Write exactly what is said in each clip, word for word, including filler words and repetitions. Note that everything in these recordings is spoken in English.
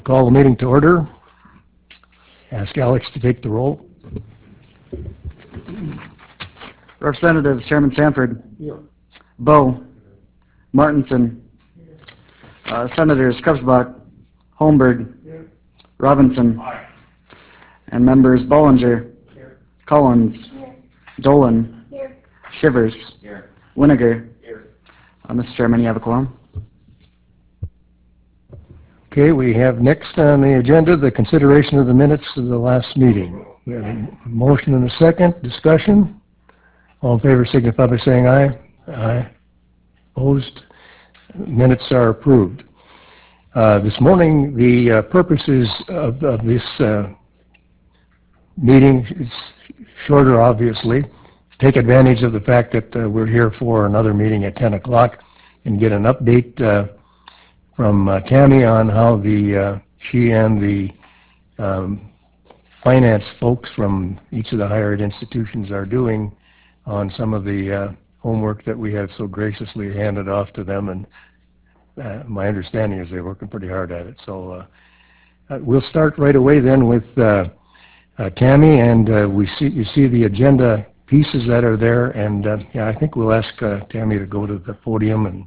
Call the meeting to order. Ask Alex to take the roll. Representatives Chairman Sanford, Yeah. Bowe, Martinson, uh, Senators Krebsbach, Holmberg, Yeah. Robinson, Aye. and members Bollinger, Here. Collins, Here. Dolan, Here. Shivers, Here. Winiger. Here. Uh, Mister Chairman, you have a quorum. Okay, we have next on the agenda the consideration of the minutes of the last meeting. We have a motion and a second. Discussion. All in favor signify by saying aye. Aye. Opposed? Minutes are approved. Uh, this morning, the uh, purposes of, of this uh, meeting is shorter, obviously. Take advantage of the fact that uh, we're here for another meeting at ten o'clock and get an update uh, from uh, Tammy on how the uh, she and the um, finance folks from each of the higher ed institutions are doing on some of the uh, homework that we have so graciously handed off to them. And uh, my understanding is they're working pretty hard at it. So uh, uh, we'll start right away then with uh, uh, Tammy, and uh, we see you see the agenda pieces that are there. And uh, yeah, I think we'll ask uh, Tammy to go to the podium and.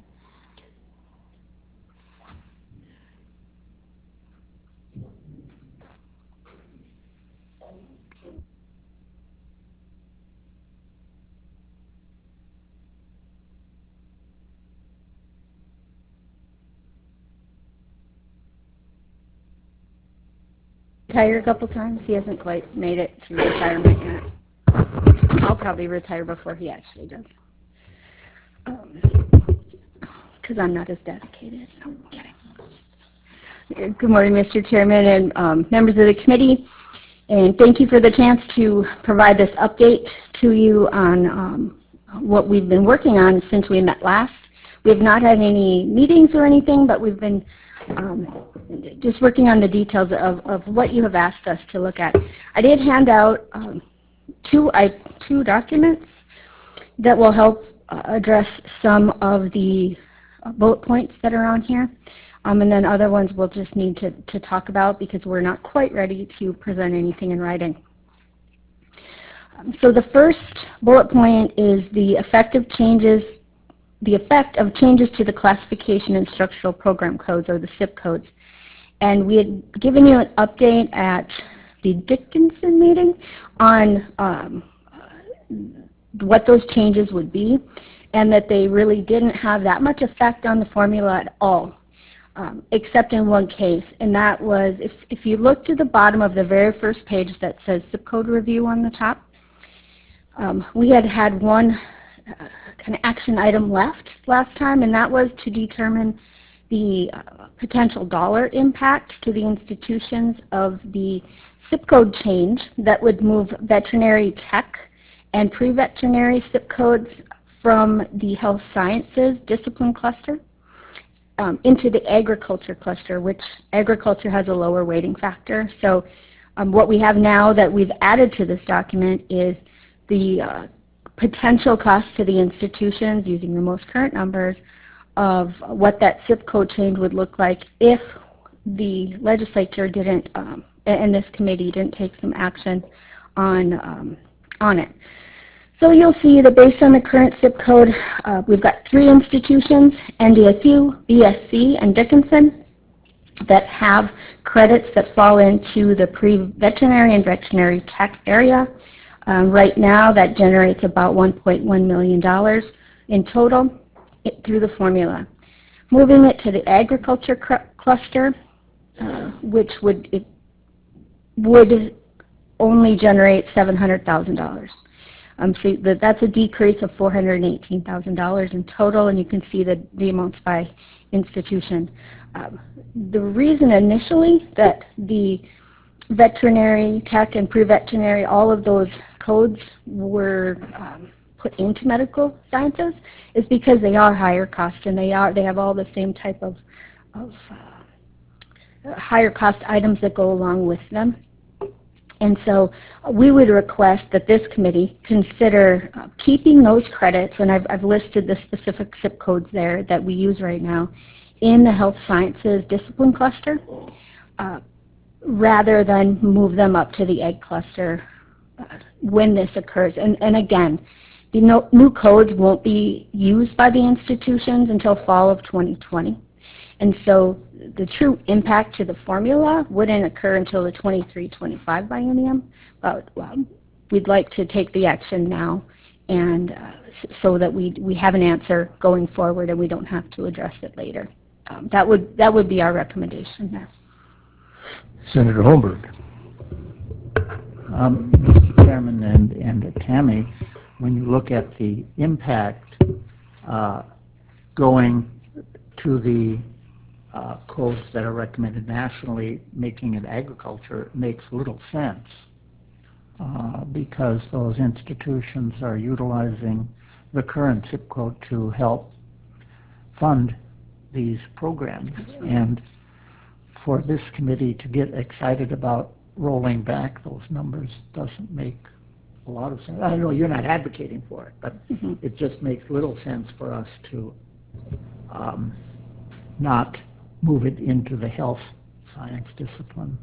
Retire a couple times. He hasn't quite made it through retirement yet. I'll probably retire before he actually does. Because um, I'm not as dedicated. No, I'm kidding. Good morning, Mister Chairman and um, members of the committee. And thank you for the chance to provide this update to you on um, what we've been working on since we met last. We have not had any meetings or anything, but we've been um, just working on the details of, of what you have asked us to look at. I did hand out um, two, I, two documents that will help uh, address some of the uh, bullet points that are on here. Um, and then other ones we'll just need to, to talk about because we're not quite ready to present anything in writing. Um, so the first bullet point is the effective changes the effect of changes to the classification and structural program codes, or the S I P codes. And we had given you an update at the Dickinson meeting on um, what those changes would be, and that they really didn't have that much effect on the formula at all, um, except in one case, and that was if, if you look to the bottom of the very first page that says S I P code review on the top, um, we had had one uh, kind of action item left last time, and that was to determine the uh, potential dollar impact to the institutions of the S I P code change that would move veterinary tech and pre-veterinary S I P codes from the health sciences discipline cluster um, into the agriculture cluster, which agriculture has a lower weighting factor. So um, what we have now that we've added to this document is the uh, potential cost to the institutions, using the most current numbers, of what that S I P code change would look like if the legislature didn't, um, and this committee didn't take some action on, um, on it. So you'll see that based on the current S I P code, uh, we've got three institutions, N D S U, B S C, and Dickinson, that have credits that fall into the pre-veterinary and veterinary tech area. Um, right now, that generates about one point one million dollars in total it, through the formula. Moving it to the agriculture cluster, uh, which would it would only generate seven hundred thousand dollars. Um, so that, that's a decrease of four hundred eighteen thousand dollars in total, and you can see the, the amounts by institution. Um, the reason initially that the veterinary tech and pre-veterinary, all of those codes were um, put into medical sciences is because they are higher cost, and they are they have all the same type of, of uh, higher cost items that go along with them. And so we would request that this committee consider uh, keeping those credits, and I've, I've listed the specific S I P codes there that we use right now, in the health sciences discipline cluster, uh, rather than move them up to the egg cluster uh, when this occurs. And, and again, the no, new codes won't be used by the institutions until fall of twenty twenty. And so the true impact to the formula wouldn't occur until the twenty-three twenty-five biennium. But well, we'd like to take the action now, and uh, so that we we have an answer going forward, and we don't have to address it later. Um, that would that would be our recommendation there. Senator Holmberg. Um, Mister Chairman and, and Tammy, when you look at the impact uh, going to the uh, codes that are recommended nationally, making it agriculture, makes little sense uh, because those institutions are utilizing the current zip code to help fund these programs. And for this committee to get excited about rolling back those numbers doesn't make a lot of sense. I know you're not advocating for it, but mm-hmm. it just makes little sense for us to um, not move it into the health science discipline.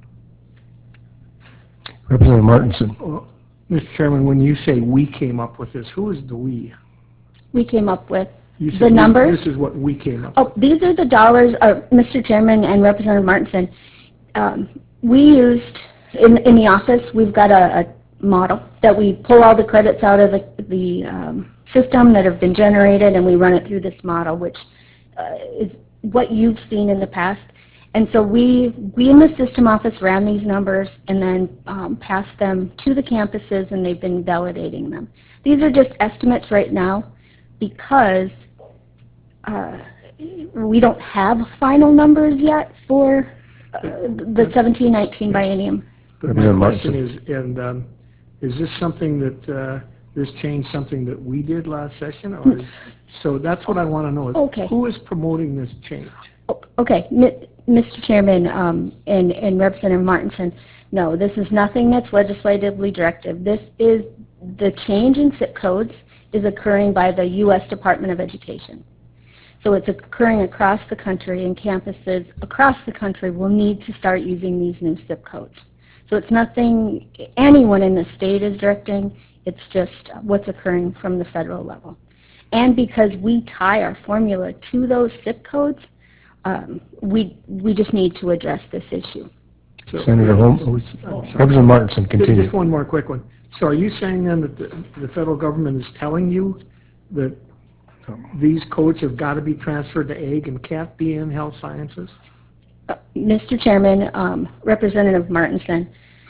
Representative Martinson. Well, Mister Chairman, when you say we came up with this, who is the we? We came up with You the said numbers. This, this is what we came up Oh, with. these are the dollars, uh, Mister Chairman and Representative Martinson. Um, we used, in, in the office, we've got a, a model that we pull all the credits out of the, the um, system that have been generated, and we run it through this model, which uh, is what you've seen in the past. And so we, we in the system office ran these numbers and then um, passed them to the campuses, and they've been validating them. These are just estimates right now because uh, we don't have final numbers yet for uh, the seventeen nineteen biennium. But my question is, and um, is this something that, uh, this change something that we did last session? Or is, so that's what I want to know is Okay. who is promoting this change? Okay, Mister Chairman um, and, and Representative Martinson, no, this is nothing that's legislatively directive. This is the change in zip codes is occurring by the U S Department of Education. So it's occurring across the country, and campuses across the country will need to start using these new zip codes. So it's nothing anyone in the state is directing, it's just what's occurring from the federal level. And because we tie our formula to those zip codes, um, we, we just need to address this issue. So, Senator Holm, oh, Representative Martinson, continue. Just one more quick one. So are you saying then that the, the federal government is telling you that these codes have got to be transferred to ag and can't be in health sciences? Uh, Mister Chairman, um, Representative Martinson,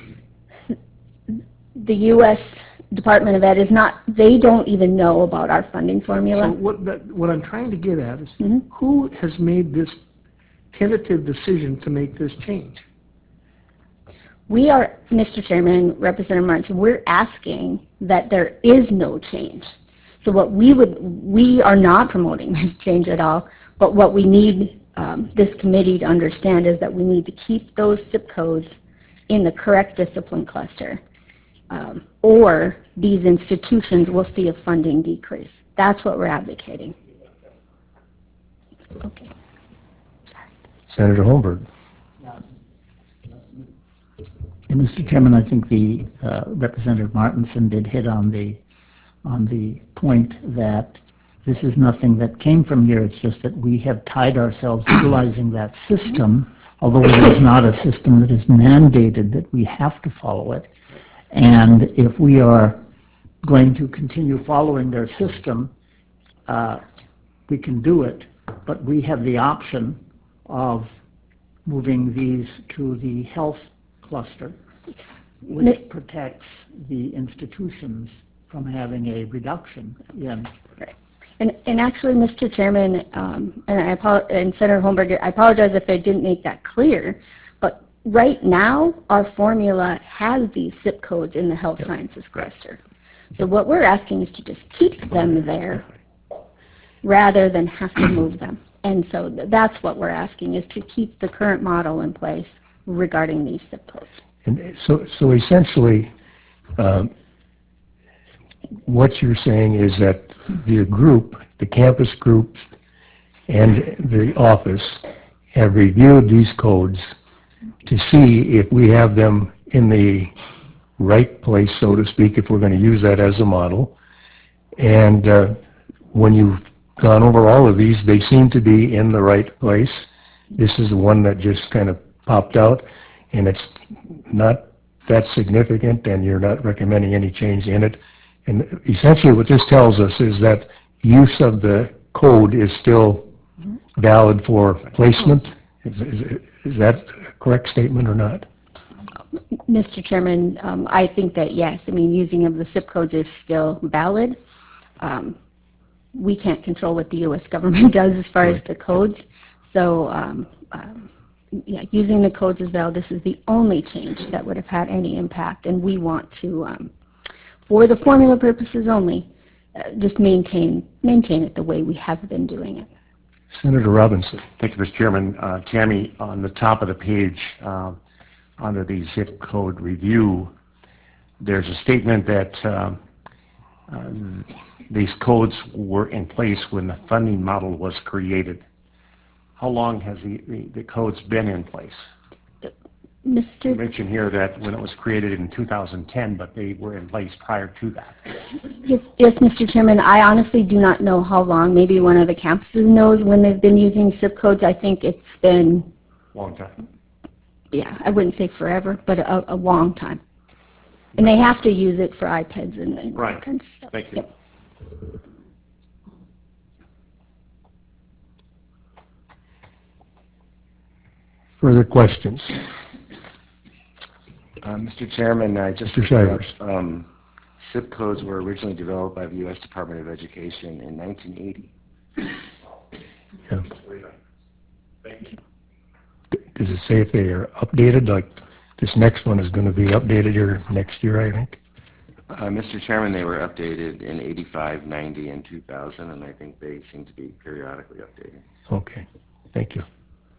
the U S Department of Ed is not, they don't even know about our funding formula. So what, that, what I'm trying to get at is Mm-hmm. who has made this tentative decision to make this change? We are, Mister Chairman, Representative Martinson, we're asking that there is no change. So what we would, we are not promoting this change at all, but what we need um, this committee to understand is that we need to keep those zip codes in the correct discipline cluster, um, or these institutions will see a funding decrease. That's what we're advocating. Okay. Sorry. Senator Holmberg. Mister Chairman, I think the uh, Representative Martinson did hit on the on the point that this is nothing that came from here. It's just that we have tied ourselves utilizing that system, although it is not a system that is mandated that we have to follow it. And if we are going to continue following their system, uh, we can do it, but we have the option of moving these to the health cluster, which protects the institutions from having a reduction in. Right. And, and actually, Mister Chairman, um, and, I apo- and Senator Holmberg, I apologize if I didn't make that clear, but right now, our formula has these zip codes in the health yep. sciences cluster. So what we're asking is to just keep them there rather than have to move them. And so th- that's what we're asking, is to keep the current model in place regarding these zip codes. And so, so essentially, um, what you're saying is that the group, the campus groups, and the office have reviewed these codes to see if we have them in the right place, so to speak, if we're going to use that as a model. And uh, when you've gone over all of these, they seem to be in the right place. This is the one that just kind of popped out, and it's not that significant, and you're not recommending any change in it. And essentially what this tells us is that use of the code is still valid for placement. Is, is, is that a correct statement or not? Mister Chairman, um, I think that yes, I mean, using of the zip codes is still valid. Um, we can't control what the U S government does as far as the codes. So, um, um, yeah, using the codes is valid. This is the only change that would have had any impact, and we want to, um, for the formula purposes only, uh, just maintain maintain it the way we have been doing it. Senator Robinson. Thank you, Mister Chairman. Uh, Tammy, on the top of the page, uh, under the zip code review, there's a statement that uh, uh, these codes were in place when the funding model was created. How long has the, the, the codes been in place? Mister You mentioned here that when it was created in two thousand ten, but they were in place prior to that. Yes, yes, Mister Chairman, I honestly do not know how long. Maybe one of the campuses knows when they've been using zip codes. I think it's been, Long time. yeah, I wouldn't say forever, but a, a long time. And they have to use it for iPads and, and all Right. kinds of stuff. Thank you. Yep. Further questions? Uh, Mister Chairman, I just Mister Shivers. um, zip codes were originally developed by the U S Department of Education in nineteen eighty. Yeah. Does it say if they are updated? Like this next one is going to be updated here next year, I think. Uh, Mister Chairman, they were updated in eighty-five, ninety, and two thousand, and I think they seem to be periodically updated. Okay, thank you.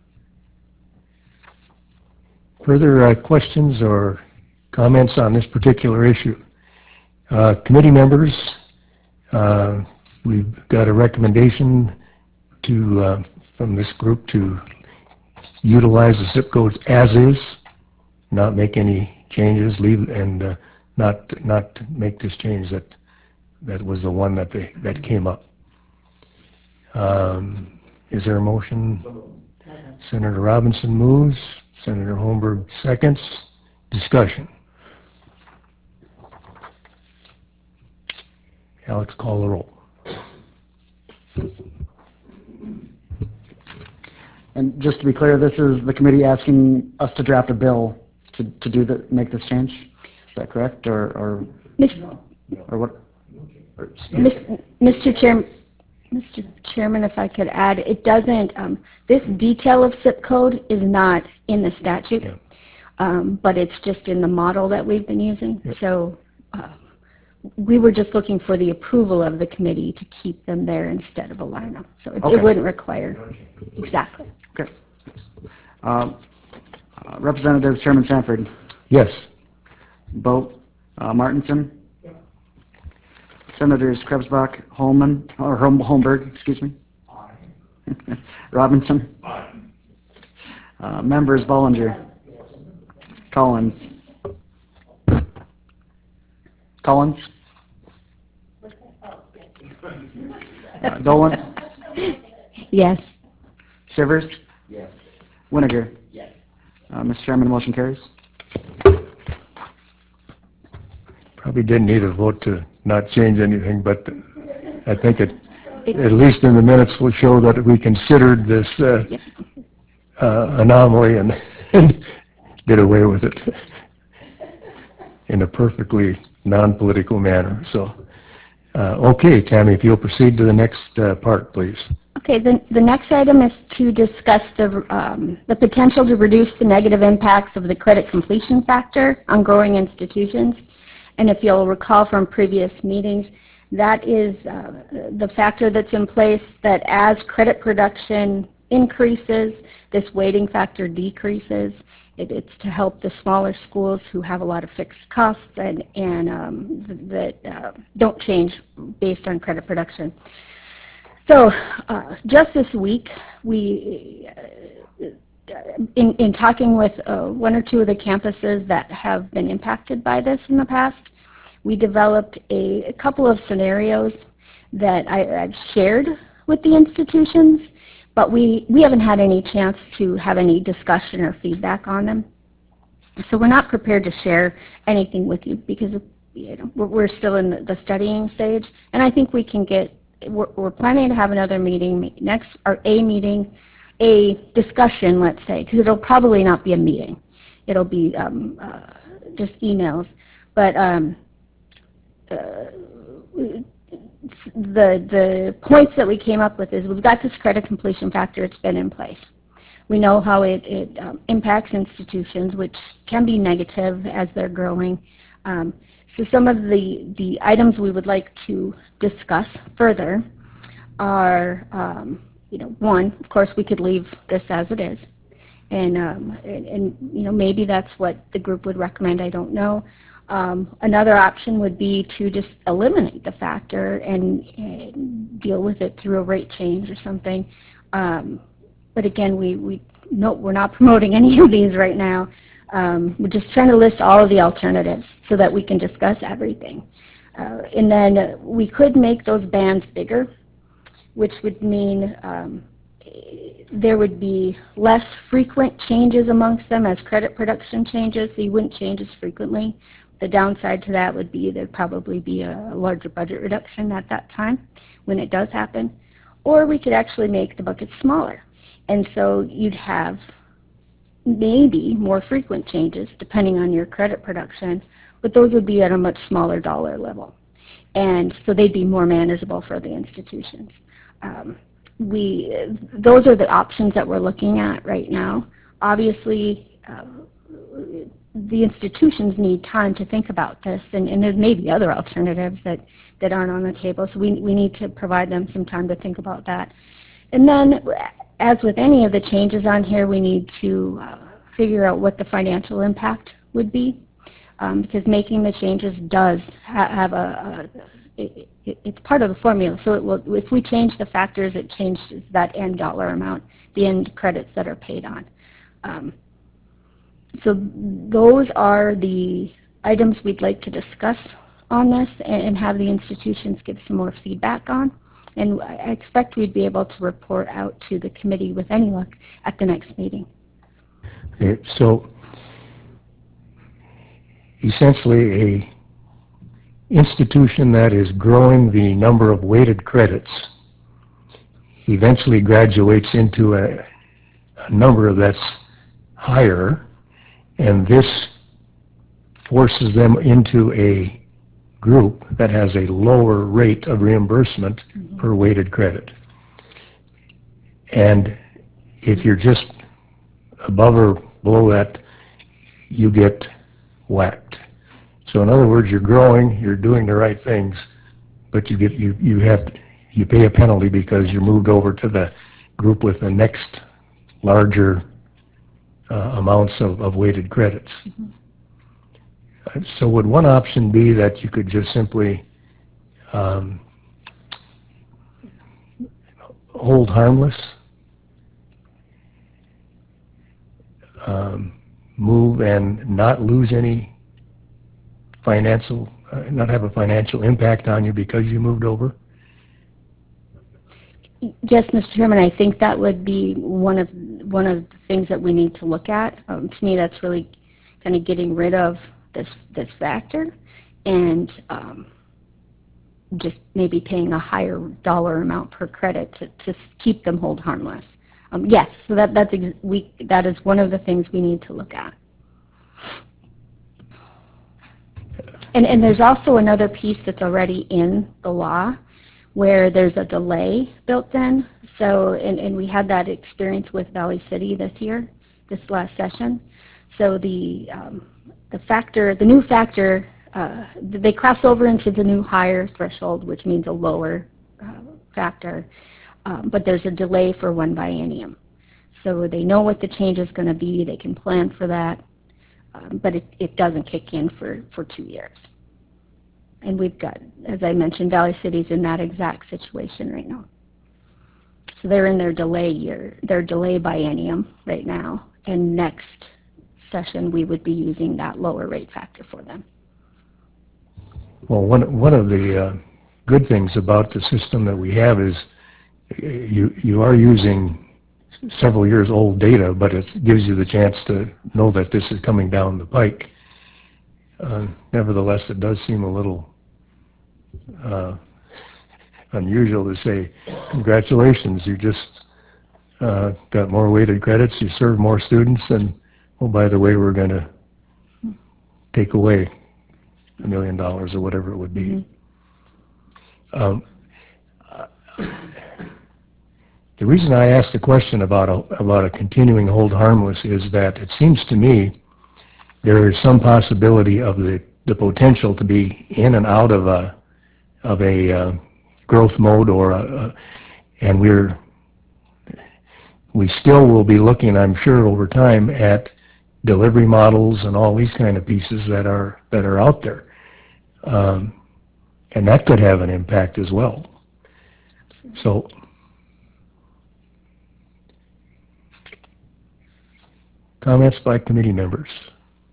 Further uh, questions or comments on this particular issue? Uh, committee members, uh, we've got a recommendation to uh, from this group to utilize the zip codes as is, not make any changes, leave and uh, not not make this change that that was the one that they that came up. Um, is there a motion? Senator Robinson moves. Senator Holmberg seconds. Discussion. Alex, call the roll. And just to be clear, this is the committee asking us to draft a bill to, to do the, make this change? Is that correct? Or, or, Mis- or what? Or, Mis- Mister Chair, Mister Chairman, if I could add, it doesn't, um, this detail of zip code is not in the statute, Yeah. um, but it's just in the model that we've been using. So uh, we were just looking for the approval of the committee to keep them there instead of a lineup. So it, Okay. it wouldn't require, exactly. Okay. Um, uh, Representative Chairman Sanford, Yes. Vogt, uh, Martinson, Senators Krebsbach, Holman, or Holm- Holmberg, excuse me. Robinson. Uh, members Bollinger, Collins, Collins, uh, Dolan, Yes. Shivers. Yes. Winiger. Yes. Uh, Mister Chairman, the motion carries. Probably didn't need a vote to not change anything, but I think it, at least in the minutes, will show that we considered this uh, Yep. uh, anomaly and, and did away with it in a perfectly non-political manner. So, uh, okay, Tammy, if you'll proceed to the next uh, part, please. Okay, the, the next item is to discuss the, um, the potential to reduce the negative impacts of the credit completion factor on growing institutions. And if you'll recall from previous meetings, that is uh, the factor that's in place that as credit production increases, this weighting factor decreases. It, it's to help the smaller schools who have a lot of fixed costs and, and um, th- that uh, don't change based on credit production. So uh, just this week, we, uh, in, in talking with uh, one or two of the campuses that have been impacted by this in the past, we developed a, a couple of scenarios that I, I've shared with the institutions, but we, we haven't had any chance to have any discussion or feedback on them. So we're not prepared to share anything with you because you know, we're, we're still in the, the studying stage, and I think we can get, we're, we're planning to have another meeting next, or a meeting, a discussion, let's say, because it'll probably not be a meeting. It'll be um, uh, just emails. But um, uh, the, the points that we came up with is we've got this credit completion factor. It's been in place. We know how it, it um, impacts institutions, which can be negative as they're growing. Um, so some of the, the items we would like to discuss further are, um, you know, one, of course, we could leave this as it is. And, um, and, and, you know, maybe that's what the group would recommend. I don't know. Um, another option would be to just eliminate the factor and, and deal with it through a rate change or something. Um, But again, we, we no, we're not promoting any of these right now. Um, we're just trying to list all of the alternatives so that we can discuss everything. Uh, and then we could make those bands bigger, which would mean um, there would be less frequent changes amongst them as credit production changes, so you wouldn't change as frequently. The downside to that would be there'd probably be a larger budget reduction at that time when it does happen. Or we could actually make the buckets smaller. And so you'd have maybe more frequent changes depending on your credit production, but those would be at a much smaller dollar level. And so they'd be more manageable for the institutions. Um, we, those are the options that we're looking at right now. Obviously, uh, the institutions need time to think about this, and, and there may be other alternatives that, that aren't on the table, so we, we need to provide them some time to think about that. And then, as with any of the changes on here, we need to uh, figure out what the financial impact would be, um, because making the changes does ha have a, a it, it, it's part of the formula. So it will, if we change the factors, it changes that end dollar amount, the end credits that are paid on. Um, so those are the items we'd like to discuss on this and, and have the institutions give some more feedback on. And I expect we'd be able to report out to the committee with any luck at the next meeting. Okay, so essentially a institution that is growing the number of weighted credits eventually graduates into a, a number that's higher, and this forces them into a group that has a lower rate of reimbursement mm-hmm. per weighted credit. And if you're just above or below that, you get whacked. So in other words, you're growing, you're doing the right things, but you get you you have to, you pay a penalty because you're moved over to the group with the next larger uh, amounts of, of weighted credits. Mm-hmm. So would one option be that you could just simply um, hold harmless, um, move and not lose any financial, uh, not have a financial impact on you because you moved over? Yes, Mister Chairman, I think that would be one of one of the things that we need to look at. Um, to me, that's really kind of getting rid of this this factor and um, just maybe paying a higher dollar amount per credit to, to keep them hold harmless. Um, yes, so that that's ex we that is one of the things we need to look at. And and there's also another piece that's already in the law where there's a delay built in. So and, and we had that experience with Valley City this year, this last session. So the um, the factor, the new factor, uh, they cross over into the new higher threshold, which means a lower uh, factor, um, but there's a delay for one biennium. So they know what the change is going to be, they can plan for that, um, but it, it doesn't kick in for, for two years. And we've got, as I mentioned, Valley City's in that exact situation right now. So they're in their delay year, their delay biennium right now. And next session, we would be using that lower rate factor for them. Well, one, one of the uh, good things about the system that we have is uh, you, you are using several years old data, but it gives you the chance to know that this is coming down the pike. Uh, nevertheless, it does seem a little uh, unusual to say, congratulations, you just uh, got more weighted credits, you served more students, and oh, by the way, we're going to take away a million dollars or whatever it would be. Mm-hmm. um, uh, the reason I asked the question about a, about a continuing hold harmless is that it seems to me there is some possibility of the, the potential to be in and out of a of a uh, growth mode, or a, a, and we're we still will be looking, I'm sure, over time at delivery models and all these kind of pieces that are that are out there, um, and that could have an impact as well. So, comments by committee members.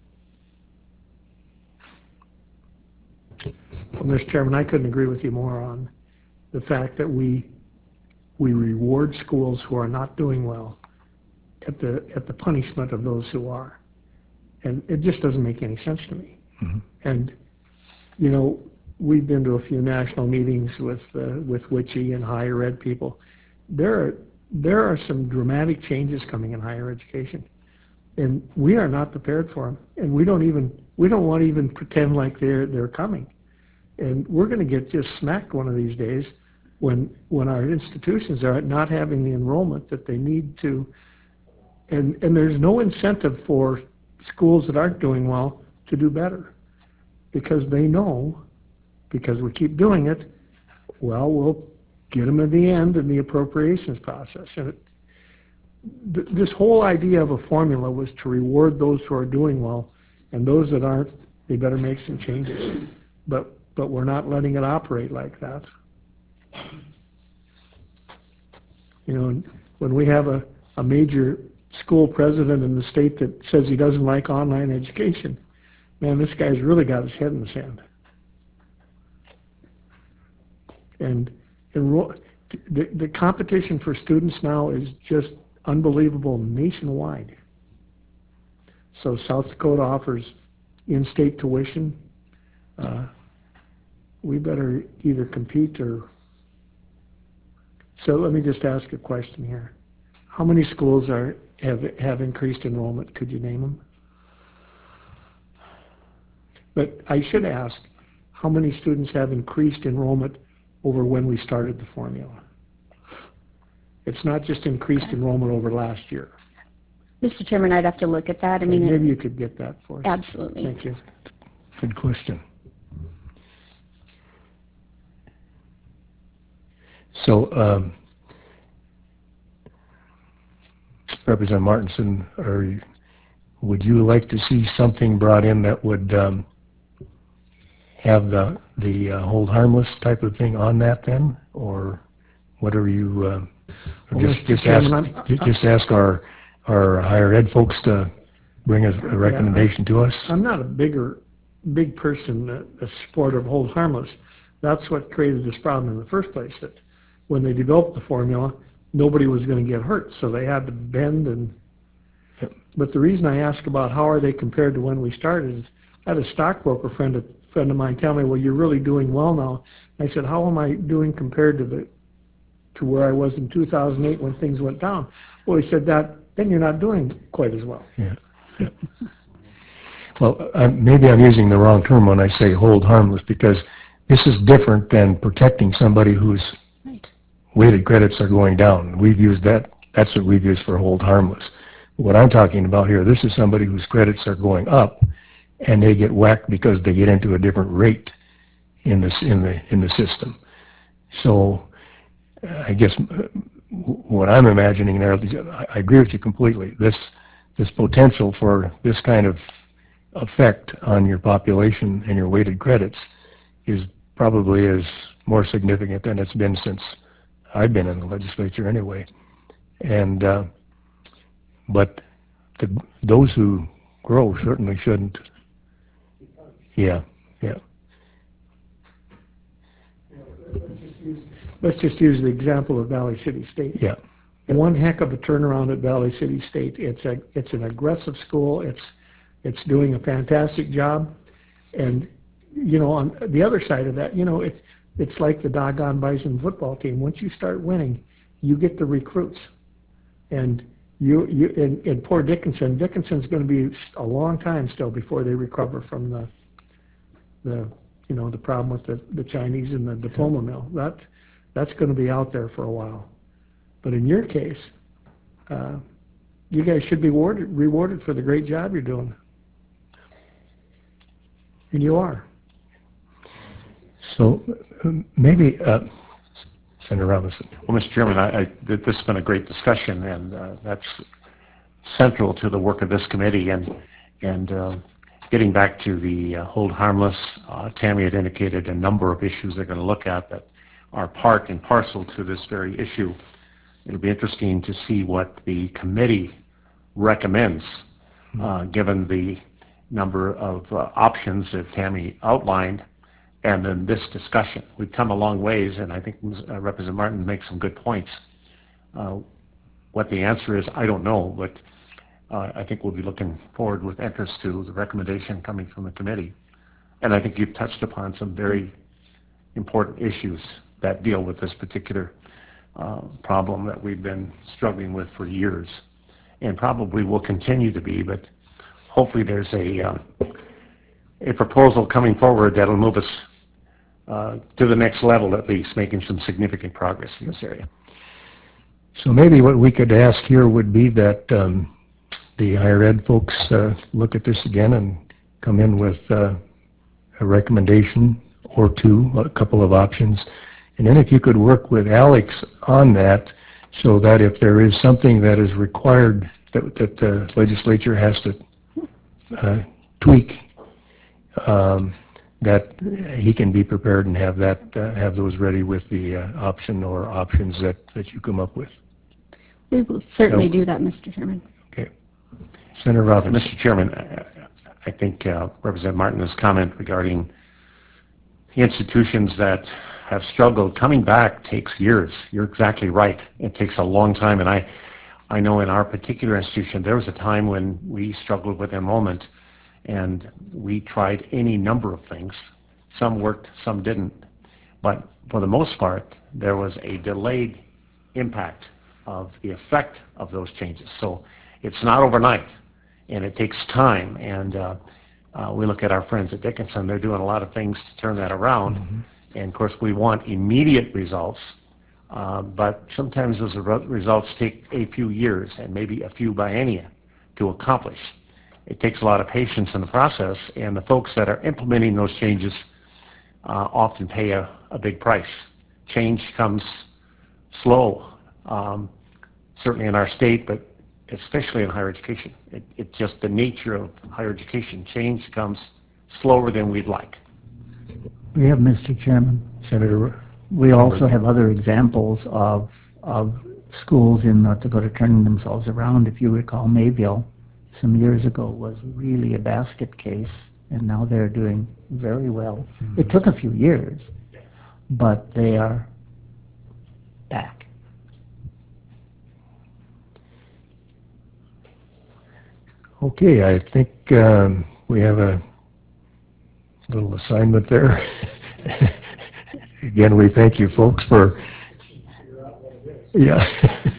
Well, Mister Chairman, I couldn't agree with you more on the fact that we we reward schools who are not doing well at the at the punishment of those who are, and it just doesn't make any sense to me. Mm-hmm. And you know, we've been to a few national meetings with uh, with W I C H E and higher ed people. There are there are some dramatic changes coming in higher education, and we are not prepared for them. And we don't even we don't want to even pretend like they're they're coming. And we're going to get just smacked one of these days when when our institutions are not having the enrollment that they need to. And and there's no incentive for schools that aren't doing well to do better, because they know, because we keep doing it, well, we'll get them at the end in the appropriations process. And it, th this whole idea of a formula was to reward those who are doing well, and those that aren't, they better make some changes. But but we're not letting it operate like that. You know, when we have a, a major school president in the state that says he doesn't like online education, man, this guy's really got his head in the sand. And enroll, the, the competition for students now is just unbelievable nationwide. So South Dakota offers in-state tuition. Uh, we better either compete or... So let me just ask a question here. How many schools are have, have increased enrollment? Could you name them? But I should ask, how many students have increased enrollment over when we started the formula? It's not just increased enrollment over last year. Mister Chairman, I'd have to look at that. I mean, maybe it, you could get that for us. Absolutely. Thank you. Good question. So, um, Representative Martinson, are, would you like to see something brought in that would um, have the the uh, hold harmless type of thing on that then, or what are you? Uh, Well, just just Chairman, ask I'm, just ask our our higher ed folks to bring a, a recommendation yeah, to us. I'm not a bigger big person, a, a supporter of hold harmless. That's what created this problem in the first place. That when they developed the formula, nobody was going to get hurt, so they had to bend. And yep. But the reason I ask about how are they compared to when we started is I had a stockbroker friend, a friend of mine, tell me, well, you're really doing well now. I said, how am I doing compared to the to where I was in two thousand eight when things went down? Well, he said that then you're not doing quite as well. Yeah. yeah. Well, uh, maybe I'm using the wrong term when I say hold harmless, because this is different than protecting somebody whose right. weighted credits are going down. We've used that. That's what we've used for hold harmless. What I'm talking about here, this is somebody whose credits are going up, and they get whacked because they get into a different rate in this in the in the system. So, uh, I guess uh, what I'm imagining there, I, I agree with you completely. This this potential for this kind of effect on your population and your weighted credits is probably is more significant than it's been since I've been in the legislature anyway. And, uh, but the, those who grow certainly shouldn't. Yeah, yeah. Let's just use the example of Valley City State. Yeah. One heck of a turnaround at Valley City State. It's a it's an aggressive school. It's it's doing a fantastic job, and you know on the other side of that, you know it's it's like the doggone Bison football team. Once you start winning, you get the recruits, and you you and, and poor Dickinson. Dickinson's going to be a long time still before they recover from the the you know the problem with the the Chinese and the diploma mill. That that's going to be out there for a while. But in your case, uh, you guys should be rewarded, rewarded for the great job you're doing. And you are. So um, maybe, uh, Senator Robinson. Well, Mister Chairman, I, I, this has been a great discussion, and uh, that's central to the work of this committee. And, and uh, getting back to the uh, hold harmless, uh, Tammy had indicated a number of issues they're going to look at that are part and parcel to this very issue. It'll be interesting to see what the committee recommends, uh, given the number of uh, options that Tammy outlined, and then this discussion. We've come a long ways, and I think uh, Representative Martin makes some good points. Uh, what the answer is, I don't know, but uh, I think we'll be looking forward with interest to the recommendation coming from the committee. And I think you've touched upon some very important issues that deal with this particular Uh, problem that we've been struggling with for years, and probably will continue to be. But hopefully, there's a uh, a proposal coming forward that'll move us uh, to the next level, at least, making some significant progress in this area. So maybe what we could ask here would be that um, the higher ed folks uh, look at this again and come in with uh, a recommendation or two, a couple of options. And then if you could work with Alex on that, so that if there is something that is required that, that the legislature has to uh, tweak, um, that he can be prepared and have that uh, have those ready with the uh, option or options that, that you come up with. We will certainly No. do that, Mister Chairman. Okay. Senator Robinson. Mister Chairman, I, I think uh, Representative Martin's comment regarding the institutions that have struggled, coming back takes years. You're exactly right. It takes a long time, and I, I know in our particular institution, there was a time when we struggled with enrollment, and we tried any number of things. Some worked, some didn't. But for the most part, there was a delayed impact of the effect of those changes. So it's not overnight, and it takes time. And uh, uh, we look at our friends at Dickinson, they're doing a lot of things to turn that around. Mm-hmm. And of course, we want immediate results, uh, but sometimes those re- results take a few years and maybe a few biennia to accomplish. It takes a lot of patience in the process, and the folks that are implementing those changes uh, often pay a, a big price. Change comes slow, um, certainly in our state, but especially in higher education. It, it's just the nature of higher education. Change comes slower than we'd like. We have, Mister Chairman. Senator. We also have other examples of of schools in North Dakota turning themselves around. If you recall, Mayville some years ago was really a basket case, and now they're doing very well. Mm-hmm. It took a few years, but they are back. Okay, I think um, we have a little assignment there. Again, we thank you folks for, yeah.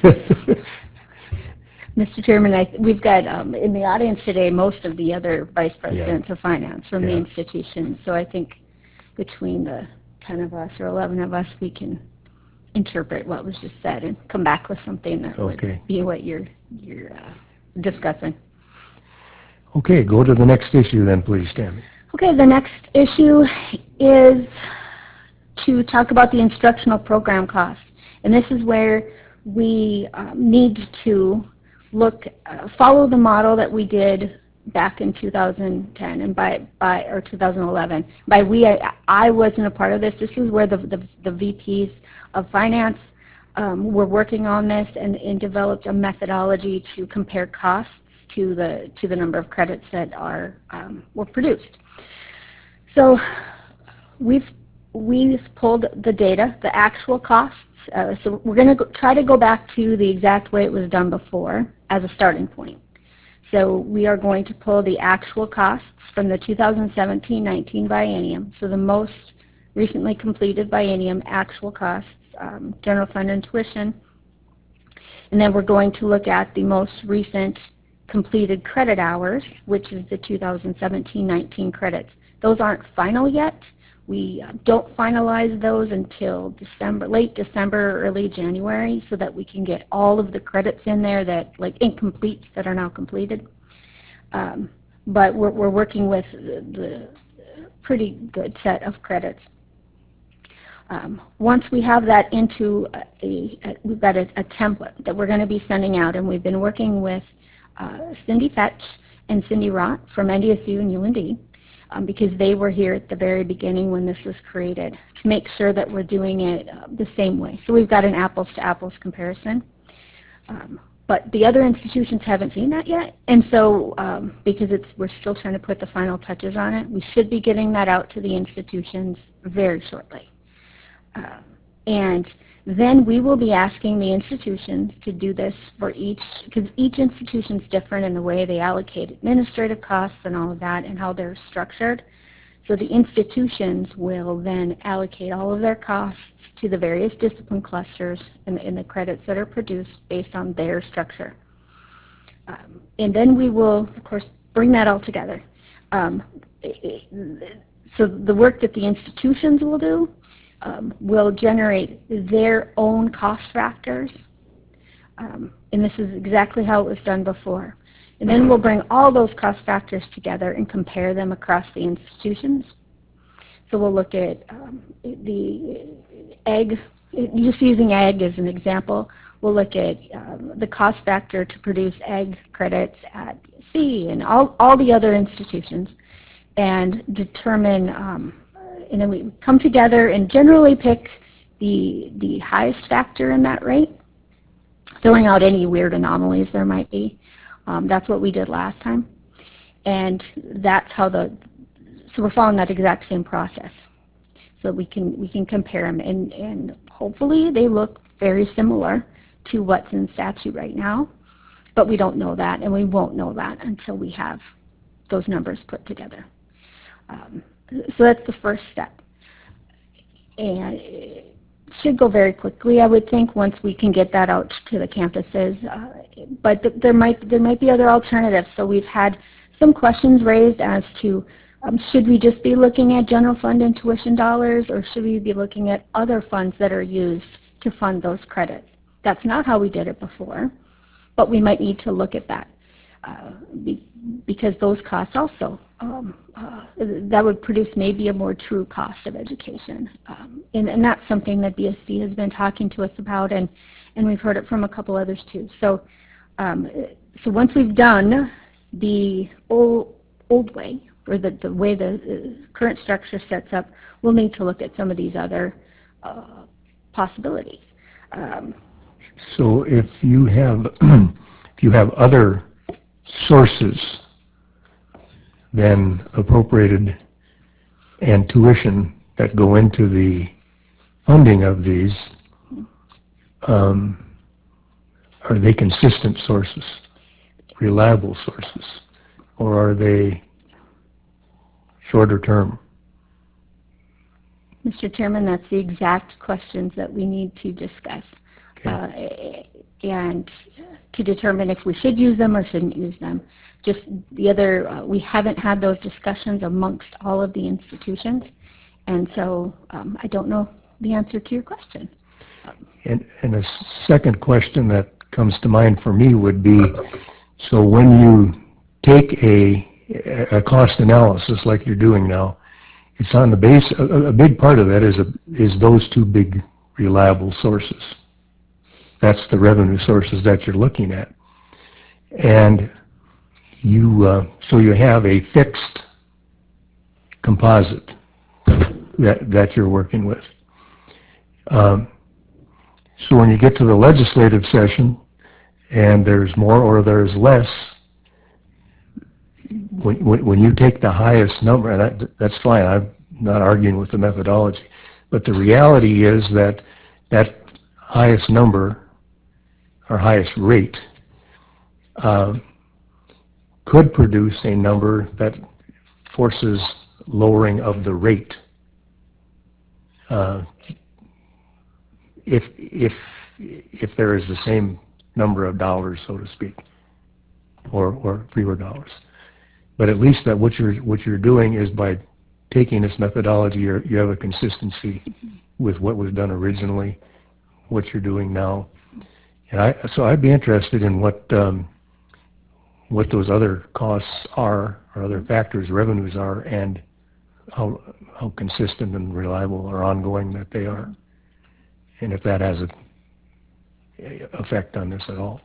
Mister Chairman, I, we've got um, in the audience today most of the other vice presidents yeah. of finance from yeah. the institution. So I think between the ten of us or eleven of us, we can interpret what was just said and come back with something that okay. would be what you're, you're uh, discussing. Okay, go to the next issue then, please, Tammy. Okay, the next issue is to talk about the instructional program costs. And this is where we um, need to look, uh, follow the model that we did back in two thousand ten and by, by or two thousand eleven. By we, I, I wasn't a part of this. This is where the, the, the V Ps of finance um, we're working on this and, and developed a methodology to compare costs to the to the number of credits that are um, were produced. So we've we've pulled the data, the actual costs. Uh, so we're going to try to go back to the exact way it was done before as a starting point. So we are going to pull the actual costs from the two thousand seventeen nineteen biennium. So the most recently completed biennium actual costs, um, general fund and tuition. And then we're going to look at the most recent completed credit hours, which is the two thousand seventeen nineteen credits. Those aren't final yet. We don't finalize those until December, late December, or early January, so that we can get all of the credits in there that, like incompletes that are now completed. Um, but we're, we're working with the, the pretty good set of credits. Um, once we have that into a, a we've got a, a template that we're going to be sending out, and we've been working with uh, Cindy Fetch and Cindy Rott from N D S U and U N D, um, because they were here at the very beginning when this was created, to make sure that we're doing it uh, the same way. So we've got an apples to apples comparison. Um, but the other institutions haven't seen that yet, and so um, because it's we're still trying to put the final touches on it, we should be getting that out to the institutions very shortly. Uh, and then we will be asking the institutions to do this for each, because each institution is different in the way they allocate administrative costs and all of that and how they're structured. So the institutions will then allocate all of their costs to the various discipline clusters and, and the credits that are produced based on their structure. Um, and then we will, of course, bring that all together. Um, it, it, so the work that the institutions will do Um, will generate their own cost factors. Um, and this is exactly how it was done before. And then we'll bring all those cost factors together and compare them across the institutions. So we'll look at um, the egg, just using egg as an example, we'll look at um, the cost factor to produce egg credits at C and all, all the other institutions, and determine um, and then we come together and generally pick the the highest factor in that rate, throwing out any weird anomalies there might be. Um, that's what we did last time, and that's how the so we're following that exact same process, so we can we can compare them, and and hopefully they look very similar to what's in statute right now, but we don't know that, and we won't know that until we have those numbers put together. Um, So that's the first step, and it should go very quickly, I would think, once we can get that out to the campuses. Uh, but th there might there might be other alternatives. So we've had some questions raised as to um, should we just be looking at general fund and tuition dollars, or should we be looking at other funds that are used to fund those credits? That's not how we did it before, but we might need to look at that. Uh, be, because those costs also, um, uh, that would produce maybe a more true cost of education. Um, and, and that's something that B S C has been talking to us about, and, and we've heard it from a couple others too. So, um, so once we've done the old, old way, or the, the way the current structure sets up, we'll need to look at some of these other uh, possibilities. Um, So if you have, if you have other sources than appropriated and tuition that go into the funding of these, um, are they consistent sources, reliable sources, or are they shorter term? Mister Chairman, that's the exact questions that we need to discuss. Okay. Uh, and to determine if we should use them or shouldn't use them. Just the other, uh, we haven't had those discussions amongst all of the institutions, and so um, I don't know the answer to your question. And, and a second question that comes to mind for me would be, so when you take a, a cost analysis like you're doing now, it's on the base, a, a big part of that is, a, is those two big reliable sources. That's the revenue sources that you're looking at. And you, uh, so you have a fixed composite that, that you're working with. Um, So when you get to the legislative session and there's more or there's less, when, when, when you take the highest number, and that, that's fine, I'm not arguing with the methodology, but the reality is that that highest number or highest rate uh, could produce a number that forces lowering of the rate. Uh, if if if there is the same number of dollars, so to speak, or or fewer dollars, but at least that what you're what you're doing is by taking this methodology, you're, you have a consistency with what was done originally, what you're doing now, and I so I'd be interested in what um, what those other costs are, or other factors, revenues are, and how how consistent and reliable or ongoing that they are, and if that has a, a effect on this at all.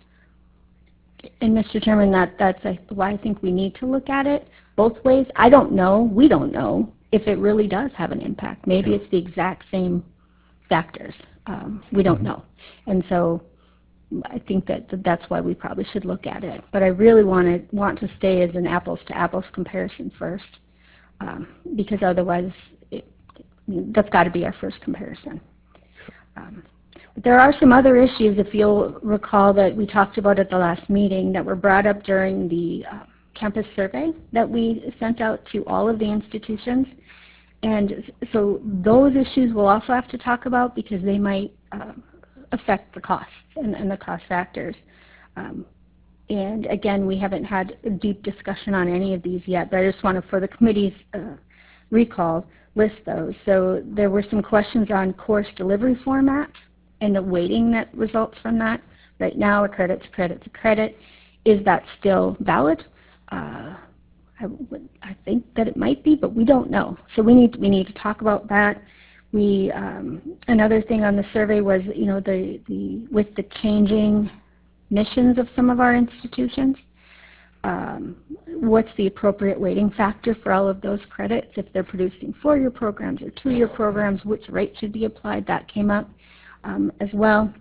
And Mister Chairman, that, that's uh, why I think we need to look at it both ways. I don't know, we don't know if it really does have an impact. Maybe it's the exact same factors. Um, we don't know. And so I think that that's why we probably should look at it. But I really want to, want to stay as an apples to apples comparison first, um, because otherwise it, that's got to be our first comparison. Um, But there are some other issues, if you'll recall, that we talked about at the last meeting that were brought up during the uh, campus survey that we sent out to all of the institutions. And so those issues we'll also have to talk about because they might uh, affect the costs and, and the cost factors. Um, and again, we haven't had a deep discussion on any of these yet, but I just want to, for the committee's uh, recall, list those. So there were some questions on course delivery format and the weighting that results from that. Right now, a credit's a credit's a credit. Is that still valid? Uh, I, would, I think that it might be, but we don't know. So we need we need to talk about that. We um, another thing on the survey was, you know, the the with the changing missions of some of our institutions. Um, what's the appropriate weighting factor for all of those credits? If they're producing four-year programs or two-year programs, which rate should be applied? That came up. Um, as well.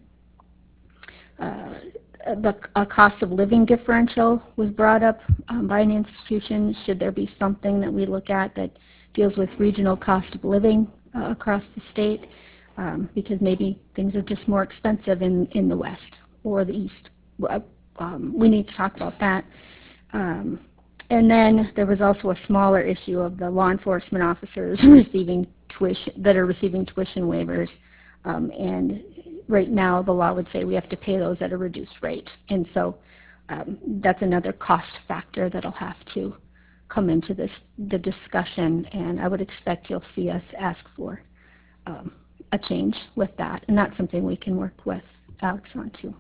Uh, the a cost of living differential was brought up um, by an institution. Should there be something that we look at that deals with regional cost of living uh, across the state? Um, because maybe things are just more expensive in, in the West or the East. Um, we need to talk about that. Um, and then there was also a smaller issue of the law enforcement officers receiving tuition, that are receiving tuition waivers. Um, and right now, the law would say we have to pay those at a reduced rate. And so um, that's another cost factor that'll have to come into this the discussion. And I would expect you'll see us ask for um, a change with that. And that's something we can work with Alex on too.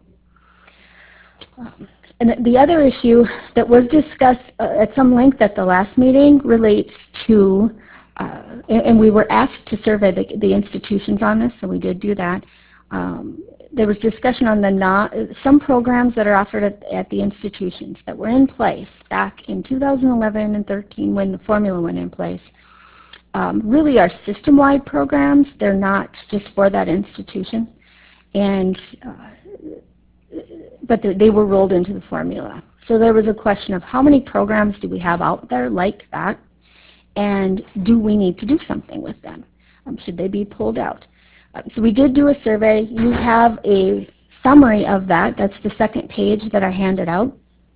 Um, and the other issue that was discussed uh, at some length at the last meeting relates to Uh, and, and we were asked to survey the, the institutions on this, so we did do that. Um, there was discussion on the not, some programs that are offered at, at the institutions that were in place back in two thousand eleven and thirteen when the formula went in place. Um, really are system-wide programs. They're not just for that institution. And, uh, but they were rolled into the formula. So there was a question of how many programs do we have out there like that? And do we need to do something with them? Um, should they be pulled out? Um, so we did do a survey. You have a summary of that. That's the second page that I handed out.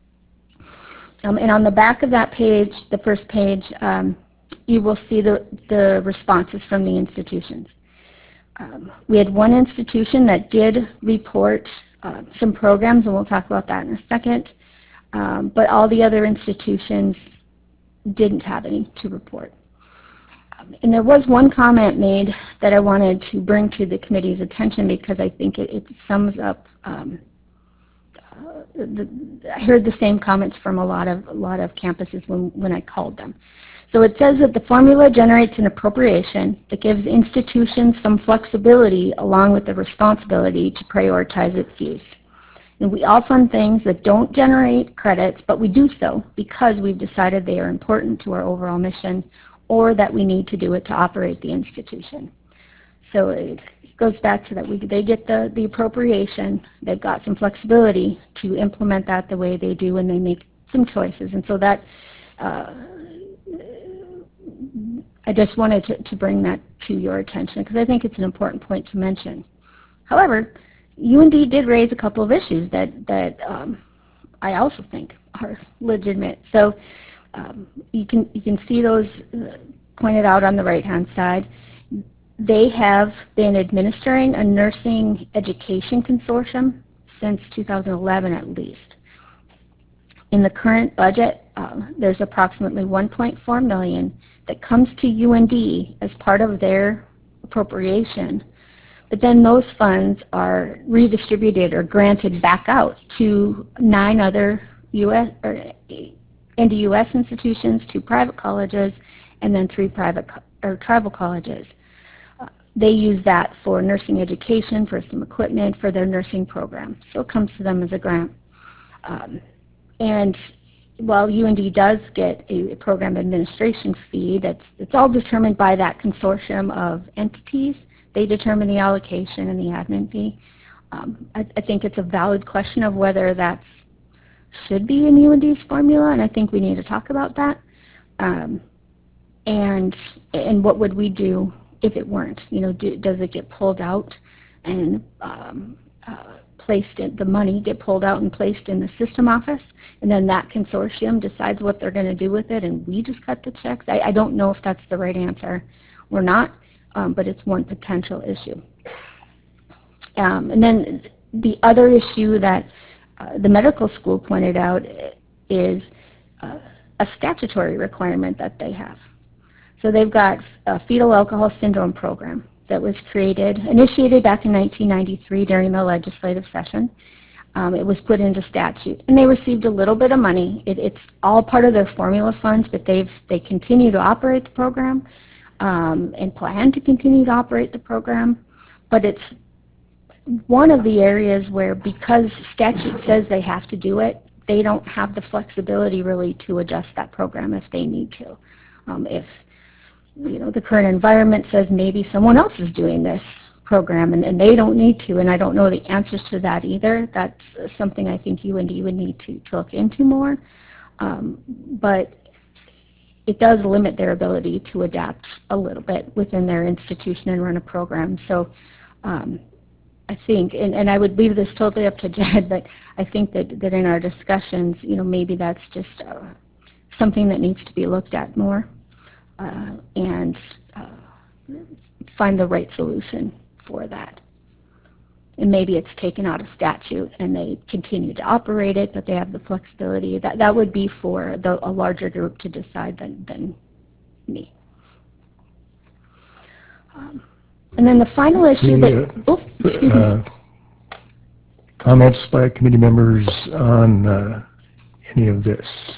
Um, and on the back of that page, the first page, um, you will see the, the responses from the institutions. Um, we had one institution that did report uh, some programs, and we'll talk about that in a second. Um, but all the other institutions didn't have any to report. Um, and there was one comment made that I wanted to bring to the committee's attention because I think it, it sums up, um, uh, the, I heard the same comments from a lot of, a lot of campuses when, when I called them. So it says that the formula generates an appropriation that gives institutions some flexibility along with the responsibility to prioritize its use. And we all fund things that don't generate credits, but we do so because we've decided they are important to our overall mission or that we need to do it to operate the institution. So it goes back to that. We, they get the, the appropriation. They've got some flexibility to implement that the way they do, and they make some choices. And so that, uh, I just wanted to, to bring that to your attention because I think it's an important point to mention. However, U N D did raise a couple of issues that, that um, I also think are legitimate. So um, you can you can see those uh, pointed out on the right-hand side. They have been administering a nursing education consortium since two thousand eleven at least. In the current budget, uh, there's approximately one point four million dollars that comes to U N D as part of their appropriation. But then those funds are redistributed or granted back out to nine other U S or N D U S institutions, two private colleges, and then three private co or tribal colleges. Uh, they use that for nursing education, for some equipment, for their nursing program. So it comes to them as a grant. Um, and while U N D does get a, a program administration fee, that's it's all determined by that consortium of entities. They determine the allocation and the admin fee. Um, I, I think it's a valid question of whether that's should be in U N D's formula, and I think we need to talk about that. Um, and and what would we do if it weren't? You know, do, does it get pulled out and um, uh, placed in the money get pulled out and placed in the system office, and then that consortium decides what they're going to do with it, and we just cut the checks? I, I don't know if that's the right answer or not. Um, but it's one potential issue. Um, and then the other issue that uh, the medical school pointed out is uh, a statutory requirement that they have. So they've got a fetal alcohol syndrome program that was created, initiated back in nineteen ninety-three during the legislative session. Um, it was put into statute, and they received a little bit of money. It, it's all part of their formula funds, but they've they continue to operate the program. Um, and plan to continue to operate the program, but it's one of the areas where, because statute says they have to do it, they don't have the flexibility really to adjust that program if they need to. Um, if you know the current environment says maybe someone else is doing this program and, and they don't need to, and I don't know the answers to that either. That's something I think U N D would need to, to look into more. Um, but it does limit their ability to adapt a little bit within their institution and run a program. So um, I think, and, and I would leave this totally up to Jed, but I think that, that in our discussions, you know, maybe that's just uh, something that needs to be looked at more uh, and uh, find the right solution for that. And maybe it's taken out of statute and they continue to operate it, but they have the flexibility. That that would be for the, a larger group to decide than, than me. Um, and then the final issue The, that, oh, excuse me. Uh, comments by committee members on uh, any of this?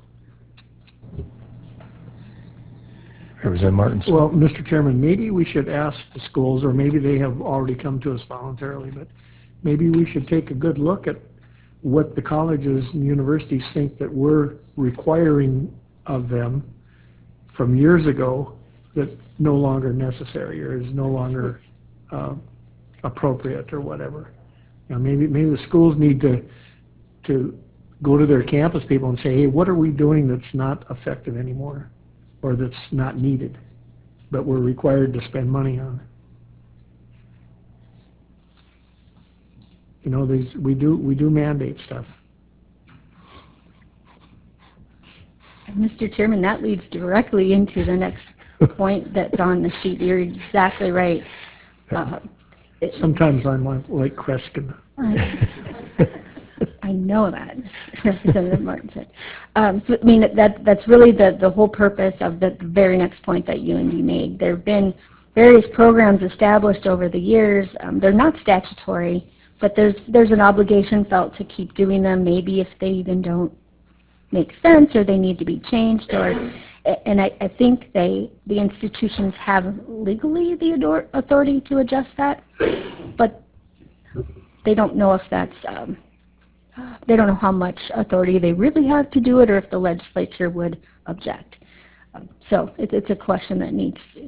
Representative Martinson. Well, Mister Chairman, maybe we should ask the schools, or maybe they have already come to us voluntarily, but maybe we should take a good look at what the colleges and universities think that we're requiring of them from years ago that no longer necessary or is no longer uh, appropriate or whatever. You know, maybe maybe the schools need to to go to their campus people and say, hey, what are we doing that's not effective anymore, or that's not needed, but we're required to spend money on? You know, these we do we do mandate stuff. Mister Chairman, that leads directly into the next point that's on the sheet. You're exactly right. Uh, it, Sometimes I'm like, like Kreskin. I know that, Representative Martinson. Um, so, I mean, that that's really the, the whole purpose of the, the very next point that U N D made. There have been various programs established over the years. Um, they're not statutory, but there's there's an obligation felt to keep doing them, maybe if they even don't make sense or they need to be changed. Or, and I, I think they the institutions have legally the authority to adjust that, but they don't know if that's... Um, They don't know how much authority they really have to do it, or if the legislature would object. Um, so it, it's a question that needs to,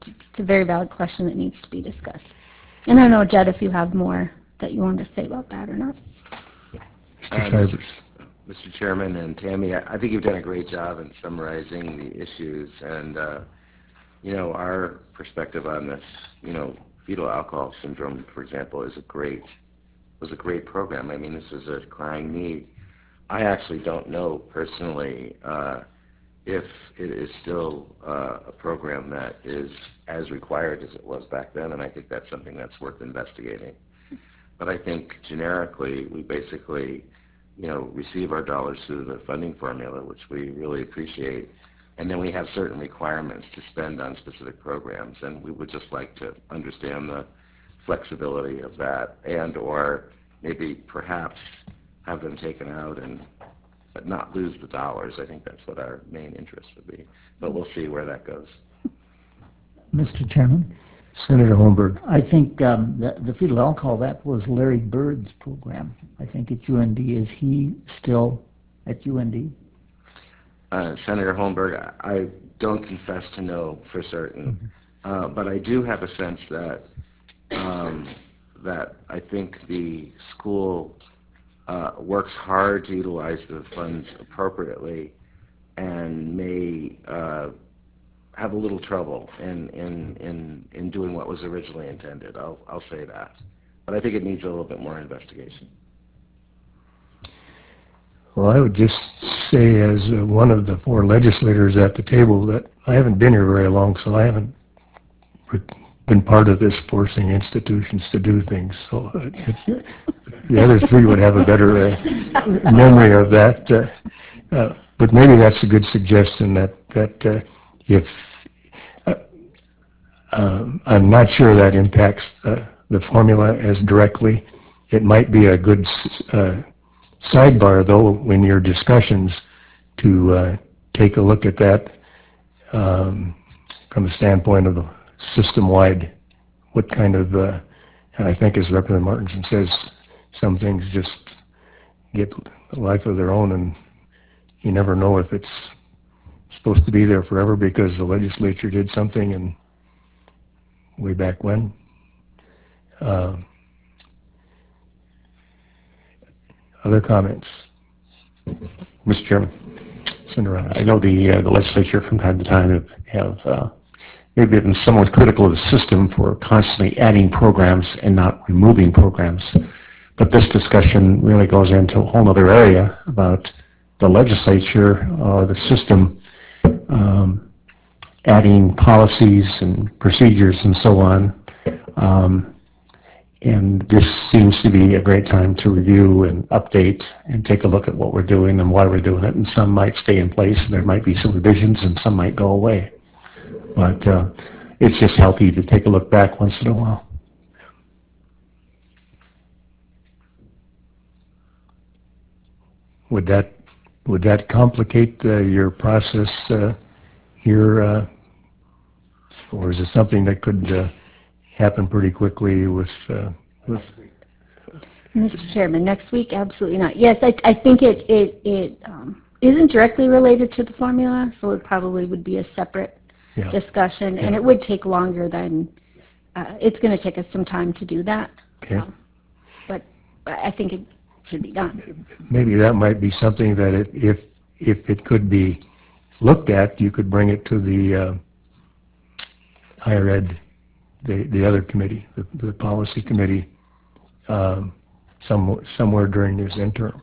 it's a very valid question that needs to be discussed. And I don't know, Jed, if you have more that you want to say about that or not. Mister Um, Shivers. Mister Chairman and Tammy, I I think you've done a great job in summarizing the issues, and, uh, you know, our perspective on this, you know, fetal alcohol syndrome, for example, is a great, was a great program. I mean, this is a crying need. I actually don't know personally uh, if it is still uh, a program that is as required as it was back then, and I think that's something that's worth investigating. But I think generically, we basically, you know, receive our dollars through the funding formula, which we really appreciate, and then we have certain requirements to spend on specific programs, and we would just like to understand the flexibility of that, and or maybe perhaps have them taken out and but not lose the dollars. I think that's what our main interest would be, but we'll see where that goes. Mister Chairman, Senator Holmberg. I think um, the, the fetal alcohol, that was Larry Bird's program, I think at U N D. Is he still at U N D? Uh, Senator Holmberg, I I don't confess to know for certain, uh, but I do have a sense that um, that I think the school uh, works hard to utilize the funds appropriately and may uh, have a little trouble in, in, in, in doing what was originally intended. I'll, I'll say that. But I think it needs a little bit more investigation. Well, I would just say as uh, one of the four legislators at the table that I haven't been here very long, so I haven't re- been part of this forcing institutions to do things. So uh, it, the other three would have a better uh, memory of that. Uh, uh, but maybe that's a good suggestion that, that uh, if, uh, um, I'm not sure that impacts uh, the formula as directly. It might be a good uh, sidebar, though, in your discussions to uh, take a look at that um, from the standpoint of the system-wide, what kind of, uh, and I think as Representative Martinson says, some things just get a life of their own, and you never know if it's supposed to be there forever because the legislature did something and way back when. Uh, other comments? Mister Chairman, Senator Rounds. I know the uh, the legislature from time to time have, have uh, maybe been somewhat critical of the system for constantly adding programs and not removing programs. But this discussion really goes into a whole other area about the legislature or the system um, adding policies and procedures and so on. Um, and this seems to be a great time to review and update and take a look at what we're doing and why we're doing it. And some might stay in place, and there might be some revisions, and some might go away. But uh, it's just healthy to take a look back once in a while. Would that would that complicate uh, your process uh, here, uh, or is it something that could uh, happen pretty quickly with uh, with? Mister Chairman, next week, absolutely not. Yes, I, I think it it it um, isn't directly related to the formula, so it probably would be a separate Yeah. discussion, Yeah. and it would take longer than uh, it's going to take us some time to do that. Okay. Um, but I think it should be done. Maybe that might be something that it, if if it could be looked at, you could bring it to the uh, higher ed, the the other committee, the, the policy committee, um, some somewhere during this interim.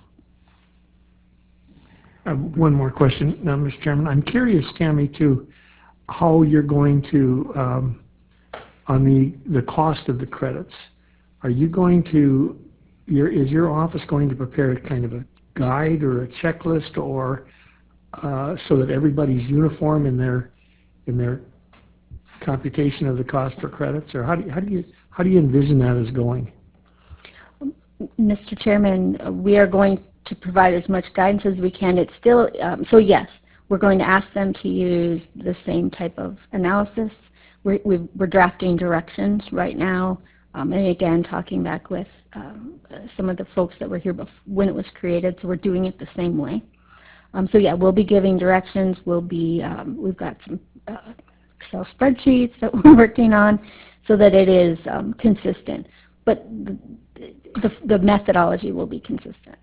Uh, One more question, now, Mister Chairman. I'm curious, Tammy, to how you're going to, um, on the, the cost of the credits, are you going to, your, is your office going to prepare a kind of a guide or a checklist, or uh, so that everybody's uniform in their in their computation of the cost for credits, or how do you, how do you how do you envision that as going? Mister Chairman, uh, we are going to provide as much guidance as we can. It's still, um, so yes, we're going to ask them to use the same type of analysis. We're, we've, we're drafting directions right now, um, and again, talking back with um, uh, some of the folks that were here bef- when it was created, so we're doing it the same way. Um, so yeah, we'll be giving directions. We'll be, um, we've got some uh, Excel spreadsheets that we're working on so that it is um, consistent. But the, the, the methodology will be consistent.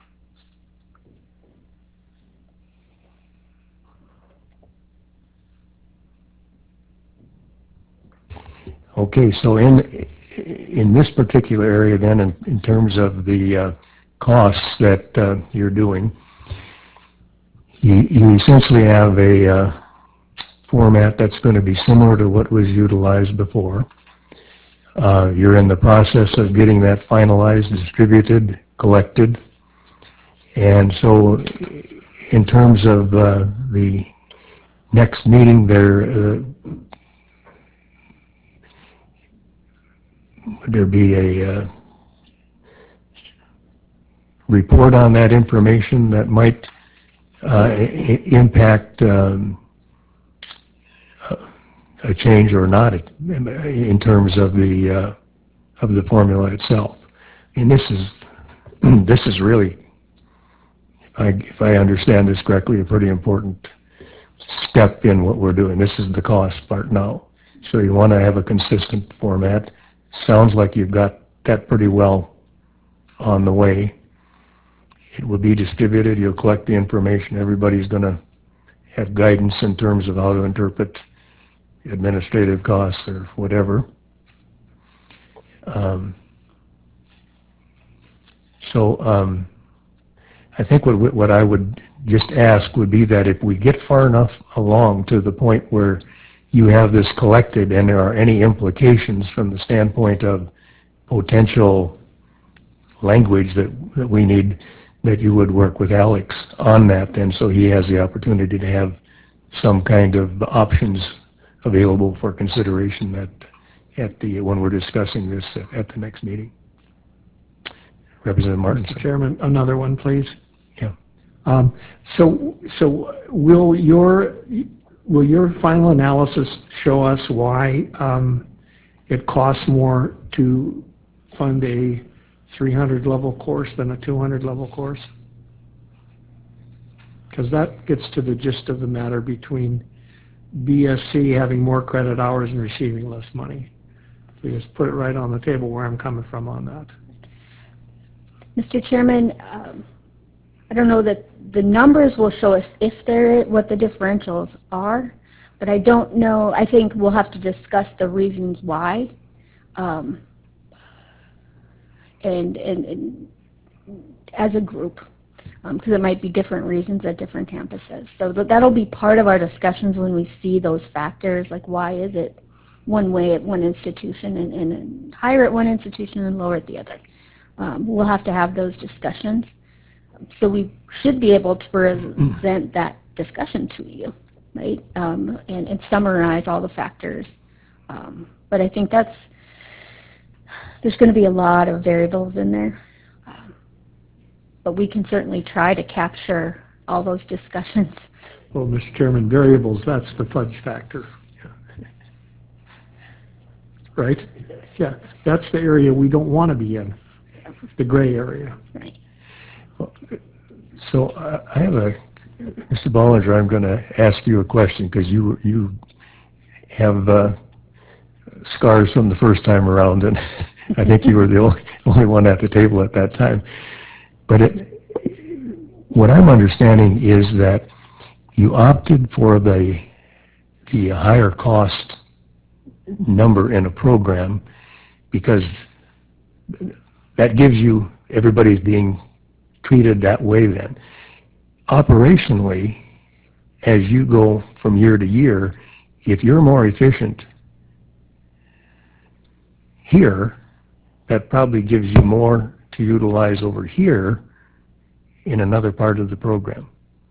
Okay, so in in this particular area then, in, in terms of the uh, costs that uh, you're doing, you, you essentially have a uh, format that's going to be similar to what was utilized before. Uh, you're in the process of getting that finalized, distributed, collected, and so in terms of uh, the next meeting there, uh, would there be a uh, report on that information that might uh, I- impact um, a change or not in terms of the uh, of the formula itself? And this is this is really, if I, if I understand this correctly, a pretty important step in what we're doing. This is the cost part now. So you want to have a consistent format. Sounds like you've got that pretty well on the way. It will be distributed. You'll collect the information. Everybody's going to have guidance in terms of how to interpret administrative costs or whatever. Um, so um, I think what what I would just ask would be that if we get far enough along to the point where you have this collected and there are any implications from the standpoint of potential language that, that we need, that you would work with Alex on that then, so he has the opportunity to have some kind of options available for consideration at, at the, when we're discussing this at, at the next meeting. Representative Martin. Mister Chairman, another one, please. Yeah. Um, so, so will your will your final analysis show us why um, it costs more to fund a three hundred level course than a two hundred level course? Because that gets to the gist of the matter between B S C having more credit hours and receiving less money. So just put it right on the table where I'm coming from on that. Mister Chairman, um, I don't know that the numbers will show us if they're what the differentials are, but I don't know. I think we'll have to discuss the reasons why, um, and, and, and as a group, because um, it might be different reasons at different campuses. So th that'll be part of our discussions when we see those factors, like why is it one way at one institution and, and higher at one institution and lower at the other. Um, we'll have to have those discussions. So we should be able to present that discussion to you, right, um, and, and summarize all the factors. Um, but I think that's, there's going to be a lot of variables in there. Um, but we can certainly try to capture all those discussions. Well, Mister Chairman, variables, that's the fudge factor. Right? Yeah, that's the area we don't want to be in, the gray area. Right. So uh, I have a, Mister Bollinger, I'm going to ask you a question because you you have uh, scars from the first time around, and I think you were the only, only one at the table at that time. But it, what I'm understanding is that you opted for the the higher cost number in a program because that gives you, everybody's being treated that way then. Operationally, as you go from year to year, if you're more efficient here, that probably gives you more to utilize over here in another part of the program.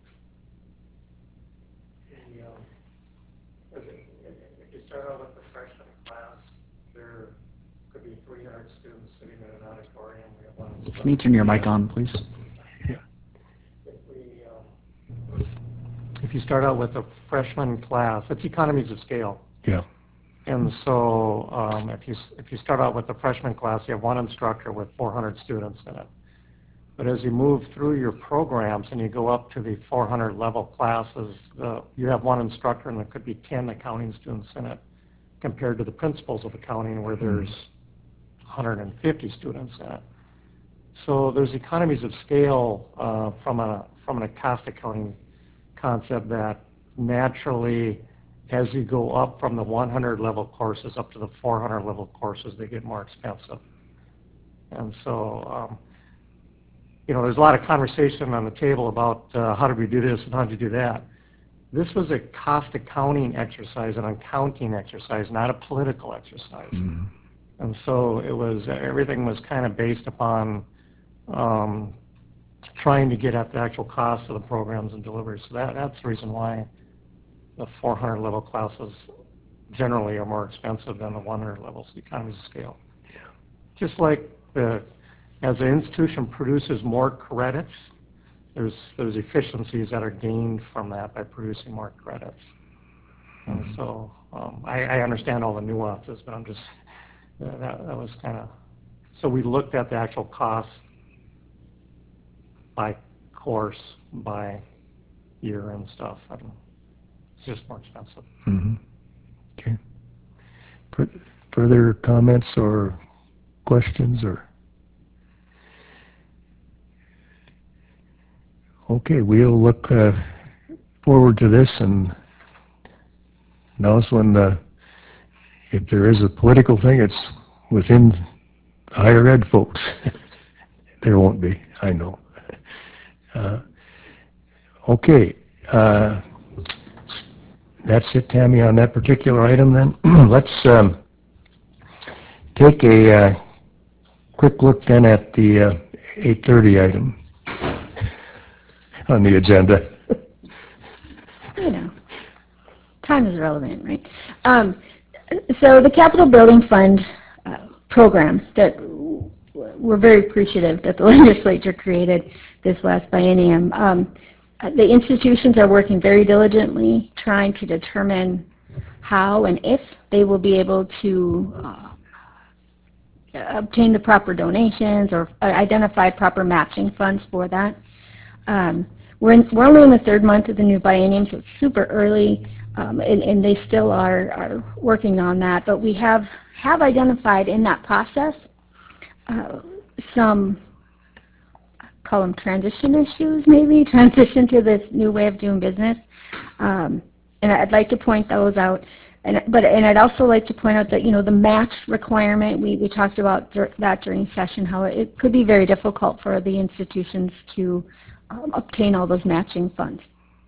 If you start out with the freshman class, there could be three hundred students sitting in an auditorium. We have one. Can you turn your mic on, please? If we, um, if you start out with a freshman class, it's economies of scale. Yeah. And so um, if you if you start out with the freshman class, you have one instructor with four hundred students in it. But as you move through your programs and you go up to the four hundred level classes, uh, you have one instructor and there could be ten accounting students in it, compared to the principles of accounting where there's one hundred fifty students in it. So there's economies of scale uh, from a from an cost accounting concept that naturally, as you go up from the one hundred level courses up to the four hundred level courses, they get more expensive. And so, um, you know, there's a lot of conversation on the table about uh, how do we do this and how do you do that. This was a cost accounting exercise, an accounting exercise, not a political exercise. Mm-hmm. And so it was, everything was kind of based upon um, trying to get at the actual cost of the programs and delivery. So that, that's the reason why the four hundred level classes generally are more expensive than the one hundred levels, economies of scale. Yeah. Just like the, as the institution produces more credits, there's there's efficiencies that are gained from that by producing more credits. Mm-hmm. And so um, I, I understand all the nuances, but I'm just, uh, that, that was kind of, so we looked at the actual cost by course, by year and stuff. I mean, it's just more expensive. Mm-hmm. Okay. F- further comments or questions or? Okay, we'll look uh, forward to this, and now's when the, if there is a political thing, it's within higher ed folks. There won't be, I know. Uh, okay, uh, that's it, Tammy, on that particular item then. Let's um, take a uh, quick look then at the uh, eight thirty item on the agenda. You know, time is relevant, right? Um, so the Capital Building Fund uh, program that we're very appreciative that the legislature created this last biennium. Um, the institutions are working very diligently trying to determine how and if they will be able to uh, obtain the proper donations or identify proper matching funds for that. Um, we're, in, we're only in the third month of the new biennium, so it's super early, um, and, and they still are, are working on that. But we have, have identified in that process uh, some, call them transition issues maybe, transition to this new way of doing business. Um, and I'd like to point those out. And, but, and I'd also like to point out that, you know, the match requirement, we, we talked about dur- that during session, how it, it could be very difficult for the institutions to um, obtain all those matching funds.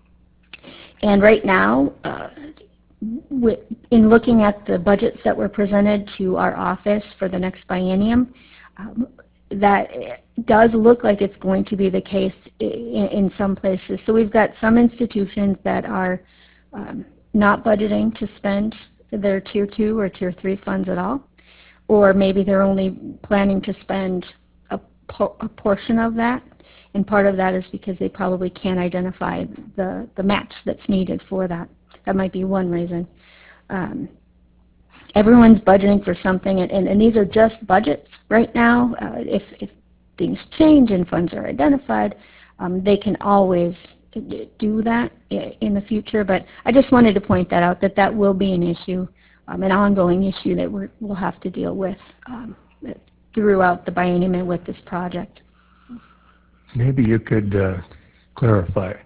And right now, uh, w- in looking at the budgets that were presented to our office for the next biennium, um, that does look like it's going to be the case in, in some places. So we've got some institutions that are um, not budgeting to spend their tier two or tier three funds at all, or maybe they're only planning to spend a, po- a portion of that, and part of that is because they probably can't identify the, the match that's needed for that. That might be one reason. Um, everyone's budgeting for something, and, and, and these are just budgets right now. Uh, if, if things change and funds are identified, um, they can always do that in the future, but I just wanted to point that out, that that will be an issue, um, an ongoing issue that we're, we'll have to deal with um, throughout the biennium and with this project. Maybe you could uh, clarify.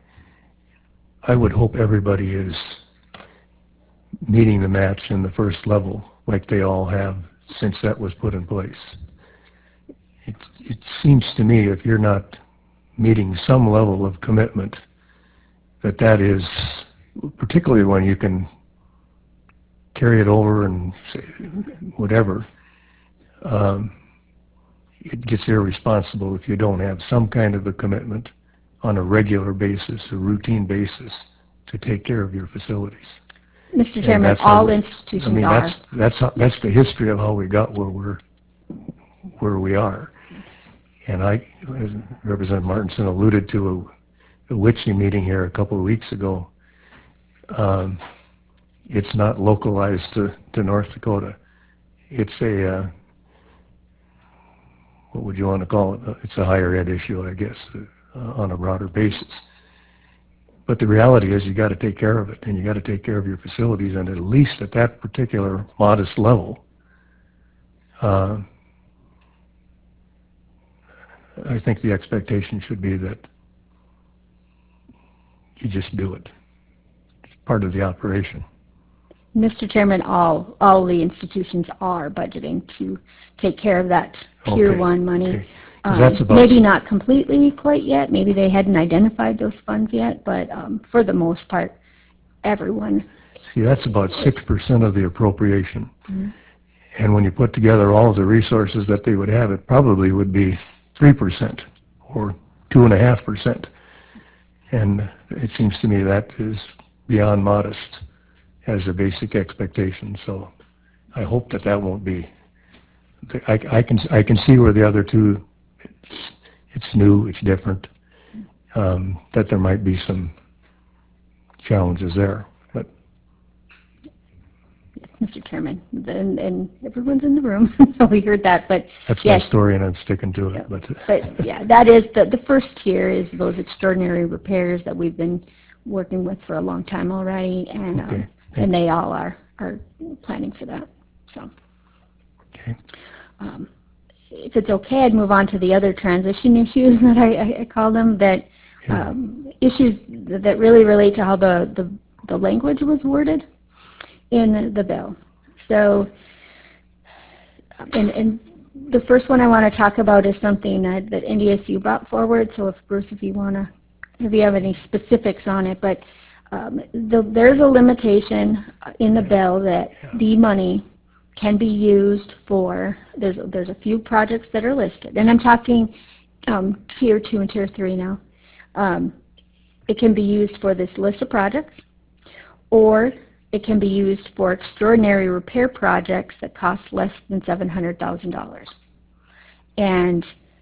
I would hope everybody is meeting the match in the first level like they all have since that was put in place. It, it seems to me if you're not meeting some level of commitment, that that is, particularly when you can carry it over and say whatever, um, it gets irresponsible if you don't have some kind of a commitment on a regular basis, a routine basis, to take care of your facilities. Mister Chairman, all we, institutions I mean, are. That's, that's, how, that's the history of how we got where we're, where we are. And I, as Representative Martinson alluded to a the W I C C meeting here a couple of weeks ago, um, it's not localized to, to North Dakota. It's a, uh, what would you want to call it? It's a higher ed issue, I guess, uh, on a broader basis. But the reality is you got to take care of it, and you got to take care of your facilities, and at least at that particular modest level, uh, I think the expectation should be that you just do it. It's part of the operation. Mister Chairman, all, all the institutions are budgeting to take care of that Tier Okay, one money. okay. 'Cause that's about- Maybe not completely quite yet. Maybe they hadn't identified those funds yet, but um, for the most part, everyone. See, that's about six percent of the appropriation. Mm-hmm. And when you put together all of the resources that they would have, it probably would be three percent or two point five percent. And it seems to me that is beyond modest as a basic expectation. So I hope that that won't be. I, I can I can see where the other two, it's, it's new, it's different, um, that there might be some challenges there. But Mister Chairman, and, and everyone's in the room, we heard that, but that's my yes. story, and I'm sticking to it. Yeah. But But yeah, that is the the first tier is those extraordinary repairs that we've been working with for a long time already, and Okay. um, and they all are are planning for that. So. okay. Um, if it's okay, I'd move on to the other transition issues that I, I, I call them, that um, issues that really relate to how the, the, the language was worded in the bill. So, and, and the first one I want to talk about is something that, that N D S U brought forward. So if Bruce, if you want to, if you have any specifics on it, but um, the, there's a limitation in the bill that the money can be used for, there's, there's a few projects that are listed, and I'm talking um, tier two and tier three now. Um, it can be used for this list of projects, or it can be used for extraordinary repair projects that cost less than seven hundred thousand dollars. And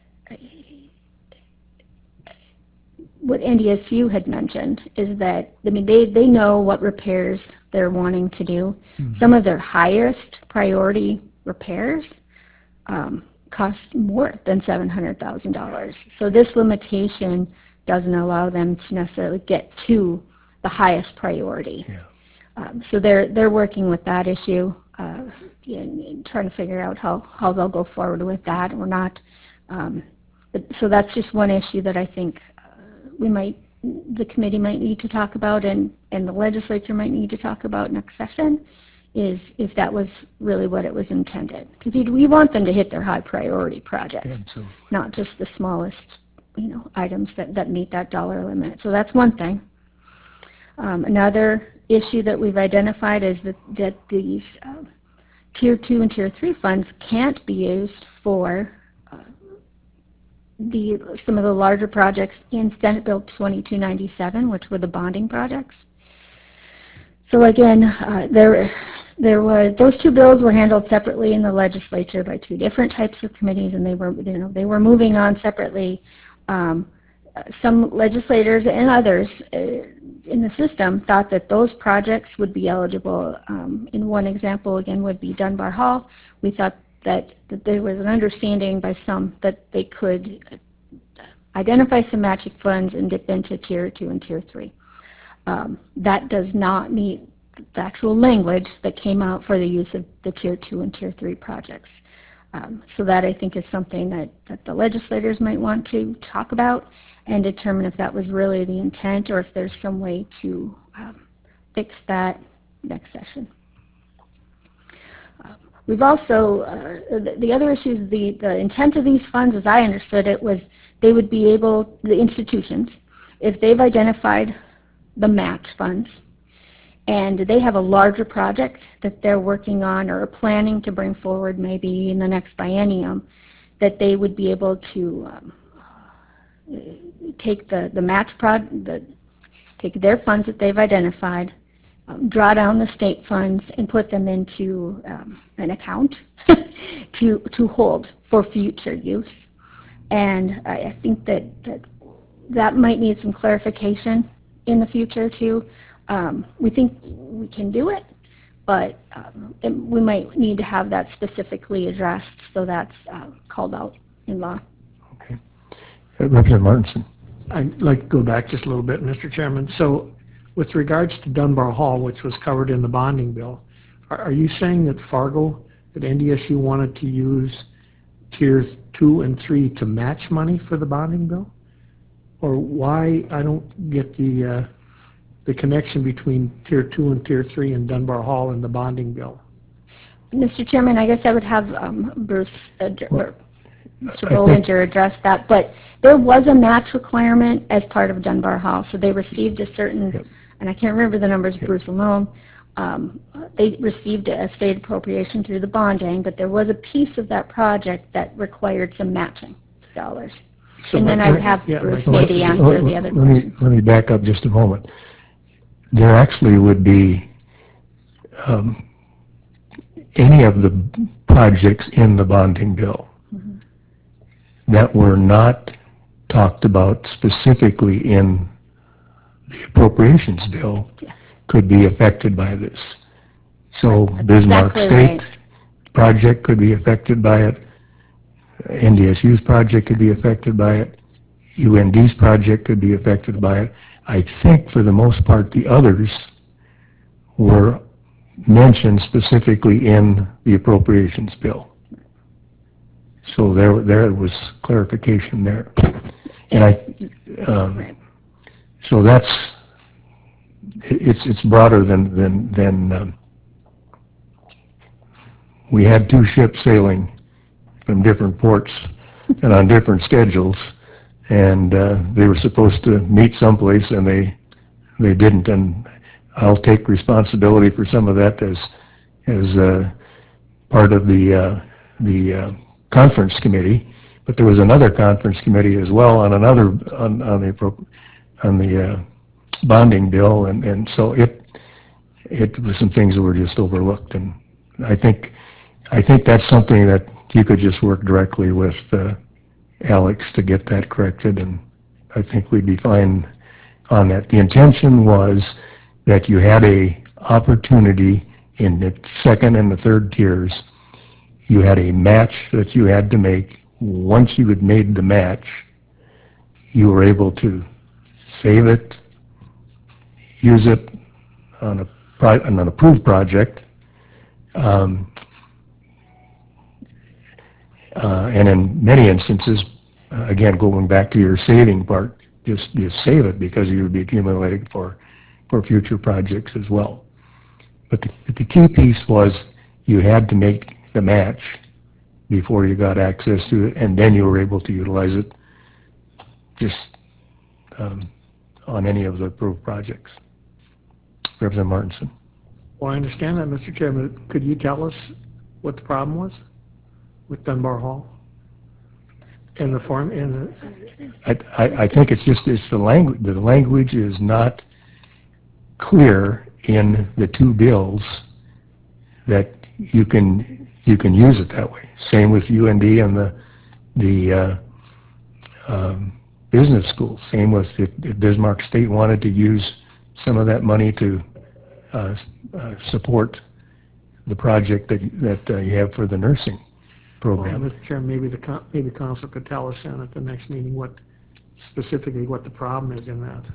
what N D S U had mentioned is that, I mean, they, they know what repairs they're wanting to do. Mm-hmm. Some of their highest priority repairs um, cost more than seven hundred thousand dollars. So this limitation doesn't allow them to necessarily get to the highest priority. Yeah. Um, so they're, they're working with that issue uh, and, and trying to figure out how, how they'll go forward with that or not. Um, but, so that's just one issue that I think we might, the committee might need to talk about, and, and the legislature might need to talk about next session, is if that was really what it was intended. Because we want them to hit their high priority projects, Absolutely. not just the smallest, you know, items that, that meet that dollar limit. So that's one thing. Um, another issue that we've identified is that, that these uh, tier two and tier three funds can't be used for the some of the larger projects in Senate Bill twenty-two ninety-seven, which were the bonding projects. So again, uh, there there was those two bills were handled separately in the legislature by two different types of committees, and they were you know they were moving on separately. Um, some legislators and others uh, in the system thought that those projects would be eligible. Um, in one example, again, would be Dunbar Hall. We thought That, that there was an understanding by some that they could identify some matching funds and dip into tier two and tier three. Um, that does not meet the actual language that came out for the use of the tier two and tier three projects. Um, so that I think is something that, that the legislators might want to talk about and determine if that was really the intent or if there's some way to um, fix that next session. We've also, uh, the, the other issues, the, the intent of these funds, as I understood it, was they would be able, the institutions, if they've identified the match funds and they have a larger project that they're working on or planning to bring forward maybe in the next biennium, that they would be able to um, take the, the match prod, the, take their funds that they've identified, Um, draw down the state funds and put them into um, an account to to hold for future use. And I, I think that, that that might need some clarification in the future too. Um, we think we can do it, but um, it, we might need to have that specifically addressed so that's uh, called out in law. Okay. Uh, Representative Martinson. I'd like to go back just a little bit, Mister Chairman. So with regards to Dunbar Hall, which was covered in the bonding bill, are, are you saying that Fargo, that N D S U wanted to use tiers two and three to match money for the bonding bill? Or why, I don't get the, uh, the connection between tier two and tier three and Dunbar Hall and the bonding bill? Mister Chairman, I guess I would have um, Bruce, ad- or Mister I think- Bollinger address that, but there was a match requirement as part of Dunbar Hall, so they received a certain, Yep. and I can't remember the numbers, Bruce will know, um, they received a state appropriation through the bonding, but there was a piece of that project that required some matching dollars. So And then my- I would have yeah, my Bruce question- maybe answer the other Let me, question. let me back up just a moment. There actually would be um, any of the projects in the bonding bill that were not talked about specifically in the appropriations bill Yes. could be affected by this. So That's Bismarck exactly State right. project could be affected by it. N D S U's project could be affected by it. U N D's project could be affected by it. I think for the most part, the others were mentioned specifically in the appropriations bill. So there, there was clarification there. And I, um, Right. so that's, it's, it's broader than, than, than, um, we had two ships sailing from different ports and on different schedules, and uh, they were supposed to meet someplace, and they they didn't. And I'll take responsibility for some of that as as uh, part of the uh, the uh, conference committee. But there was another conference committee as well on another on, on the appro- on the uh, bonding bill, and, and so it it was some things that were just overlooked. And I think I think that's something that you could just work directly with uh, Alex to get that corrected, and I think we'd be fine on that. The intention was that you had a opportunity in the second and the third tiers. You had a match that you had to make. Once you had made the match, you were able to save it, use it on a pro- on an approved project, um, uh, and in many instances, uh, again, going back to your saving part, just just save it because you would be accumulating for for future projects as well. But the, but the key piece was you had to make the match before you got access to it, and then you were able to utilize it just um, on any of the approved projects. Representative Martinson. Well, I understand that, Mister Chairman. Could you tell us what the problem was with Dunbar Hall? In the form, in the, I, I, I think it's just, it's the language, the language is not clear in the two bills that you can, you can use it that way. Same with U N D and the, the uh, um, business school. Same with if, if Bismarck State wanted to use some of that money to uh, uh, support the project that, that uh, you have for the nursing well, program. Mister Chairman, maybe the, con- maybe council could tell us then at the next meeting what, specifically what the problem is in that.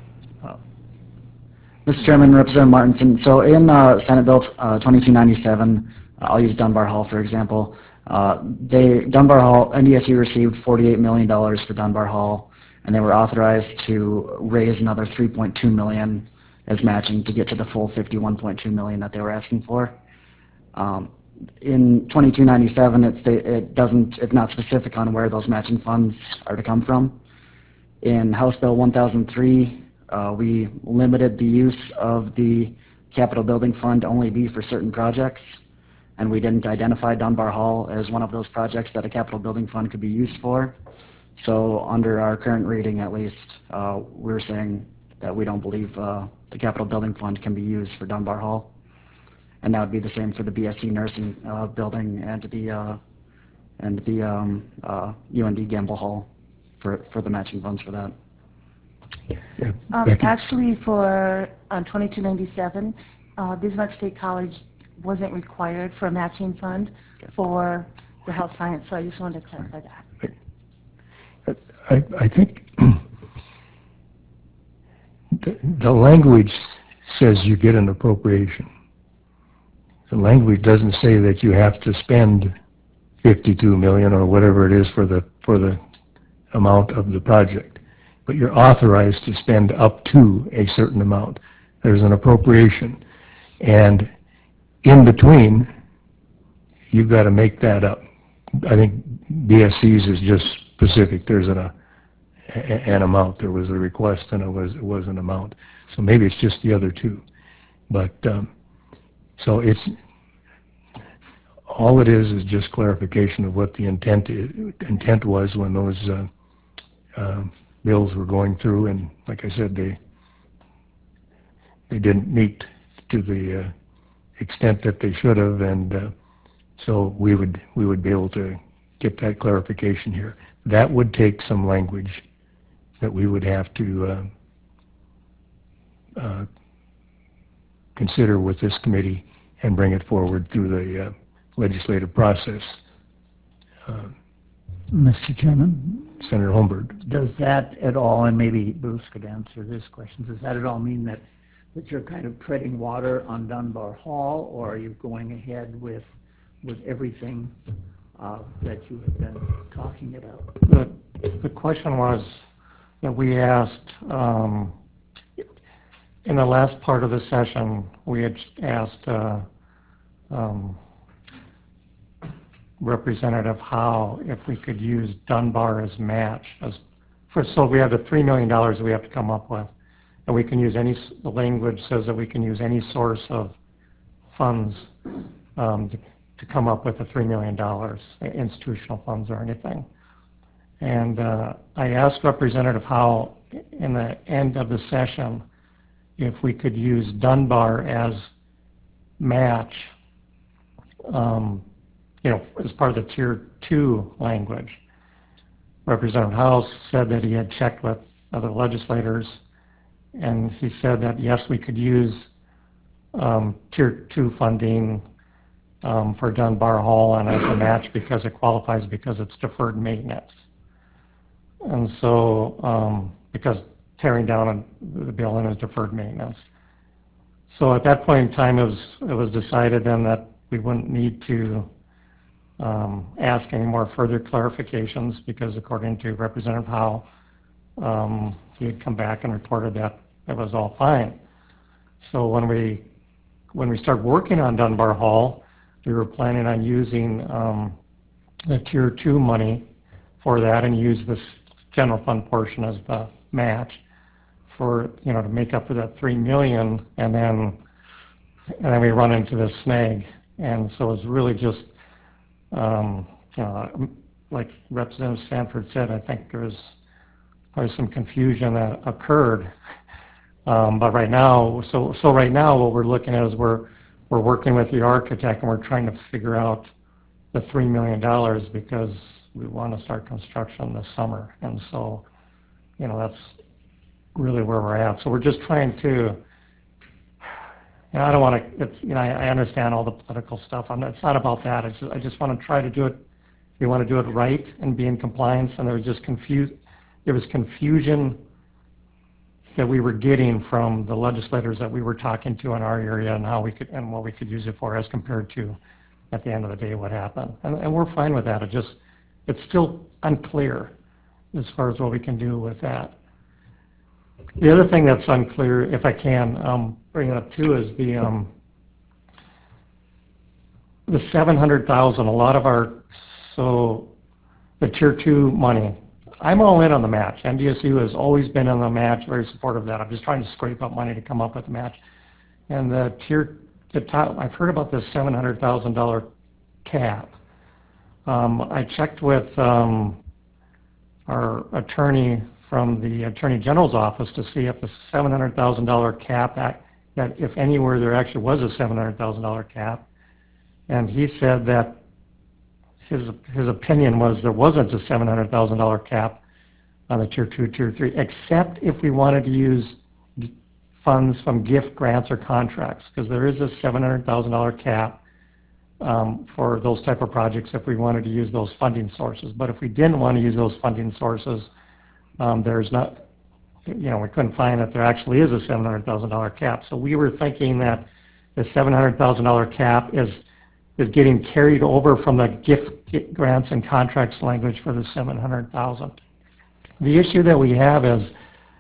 Mister Chairman, Representative Martinson, so in uh, Senate Bill uh, twenty-two ninety-seven, uh, I'll use Dunbar Hall for example. Uh, they Dunbar Hall, N D S U received forty-eight million dollars for Dunbar Hall, and they were authorized to raise another three point two million dollars as matching to get to the full fifty-one point two million dollars that they were asking for. Um, in twenty-two ninety-seven, it, sta- it doesn't, it's not specific on where those matching funds are to come from. In House Bill one thousand three, uh, we limited the use of the capital building fund to only be for certain projects, and we didn't identify Dunbar Hall as one of those projects that a capital building fund could be used for. So under our current reading, at least, uh, we're saying that we don't believe uh, the capital building fund can be used for Dunbar Hall. And that would be the same for the B S C nursing uh, building and the uh, and the um, uh, U N D Gamble Hall for for the matching funds for that. Yeah, Um, Becky? actually, for uh, twenty-two ninety-seven, uh, Bismarck State College wasn't required for a matching fund for the health science, so I just wanted to clarify that. I, I think the, the language says you get an appropriation. The language doesn't say that you have to spend fifty-two million or whatever it is for the for the amount of the project, but you're authorized to spend up to a certain amount. There's an appropriation, and in between, you've got to make that up. I think B S C's is just specific. There's an a, an amount. There was a request, and it was it was an amount. So maybe it's just the other two, but um, so it's all it is is just clarification of what the intent is, intent was when those uh, uh, bills were going through, and like I said, they they didn't meet to the uh, extent that they should have, and uh, so we would we would be able to get that clarification here. That would take some language that we would have to uh, uh, consider with this committee and bring it forward through the uh, legislative process. Uh, Mister Chairman, Senator Holmberg. does that at all, and maybe Bruce could answer this question, does that at all mean that, that you're kind of treading water on Dunbar Hall, or are you going ahead with, with everything uh, that you have been talking about? The, the question was that we asked, um, in the last part of the session, we had asked uh, um, Representative Howe if we could use Dunbar as match. As for, so we have the three million dollars that we have to come up with, and we can use any, the language says that we can use any source of funds um, to, to come up with the three million dollars, institutional funds or anything. And uh, I asked Representative Howe in the end of the session if we could use Dunbar as match, um, you know, as part of the tier two language. Representative Howe said that he had checked with other legislators, and he said that yes, we could use um, tier two funding um, for Dunbar Hall and as a match because it qualifies because it's deferred maintenance. And so, um, because tearing down the building is deferred maintenance. So at that point in time, it was, it was decided then that we wouldn't need to um, ask any more further clarifications because according to Representative Howe, um, he had come back and reported that it was all fine. So when we, when we started working on Dunbar Hall, we were planning on using um, the tier two money for that and use this general fund portion as the match for, you know, to make up for that three million, and then and then we run into this snag. And so it's really just um, you know, like Representative Sanford said, I think there was probably some confusion that occurred. Um, but right now, so so right now what we're looking at is we're we're working with the architect and we're trying to figure out the three million dollars because we want to start construction this summer. And so, you know, that's really where we're at. So we're just trying to, you know, I don't want to, it's, you know, I, I understand all the political stuff. I'm not, it's not about that. It's just, I just want to try to do it, we want to do it right and be in compliance. And there was just confused, there was confusion that we were getting from the legislators that we were talking to in our area and how we could, and what we could use it for as compared to at the end of the day what happened. And, and we're fine with that. It just, it's still unclear as far as what we can do with that. The other thing that's unclear, if I can um, bring it up too, is the um, the seven hundred thousand. A lot of our, so the tier two money. I'm all in on the match. N D S U has always been on the match, very supportive of that. I'm just trying to scrape up money to come up with the match. And the tier, the top, I've heard about this seven hundred thousand dollar cap. Um, I checked with um, our attorney from the Attorney General's office to see if the seven hundred thousand dollar cap, that, that if anywhere there actually was a seven hundred thousand dollar cap. And he said that his, his opinion was there wasn't a seven hundred thousand dollar cap on the tier two, tier three, except if we wanted to use funds from gift grants or contracts, because there is a seven hundred thousand dollar cap um, for those type of projects if we wanted to use those funding sources. But if we didn't want to use those funding sources, um, there's not, you know, we couldn't find that there actually is a seven hundred thousand dollar cap. So we were thinking that the seven hundred thousand dollar cap is is getting carried over from the gift grants and contracts language for the seven hundred thousand. The issue that we have is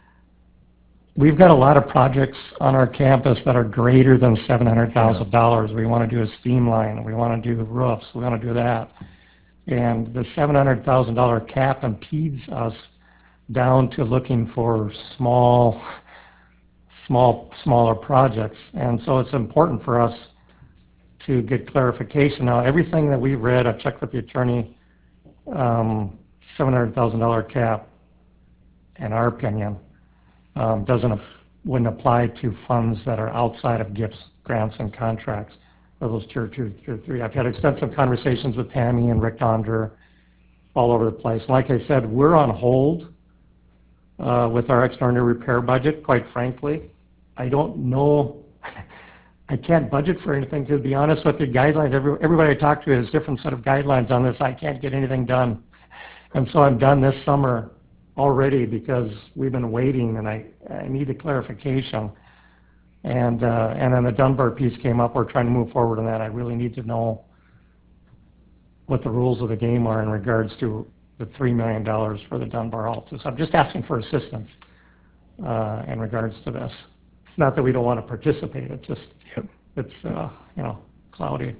we've got a lot of projects on our campus that are greater than seven hundred thousand dollars. We want to do a steam line, we want to do roofs, we want to do that. And the seven hundred thousand dollar cap impedes us down to looking for small, small, smaller projects. And so it's important for us to get clarification. Now, everything that we read, I've checked with the attorney, um, seven hundred thousand dollar cap, in our opinion, um, doesn't wouldn't apply to funds that are outside of gifts, grants, and contracts, or those tier two, tier three. I've had extensive conversations with Tammy and Rick Donder all over the place. Like I said, we're on hold uh, with our extraordinary repair budget, quite frankly. I don't know, I can't budget for anything, to be honest with you. Guidelines, every, everybody I talk to has a different set of guidelines on this. I can't get anything done. And so I'm done this summer already because we've been waiting, and I, I need a clarification. And uh, and then the Dunbar piece came up. We're trying to move forward on that. I really need to know what the rules of the game are in regards to the three million dollars for the Dunbar Hall. So I'm just asking for assistance uh, in regards to this. It's not that we don't want to participate. It's just, yep. it's, uh, you know, cloudy.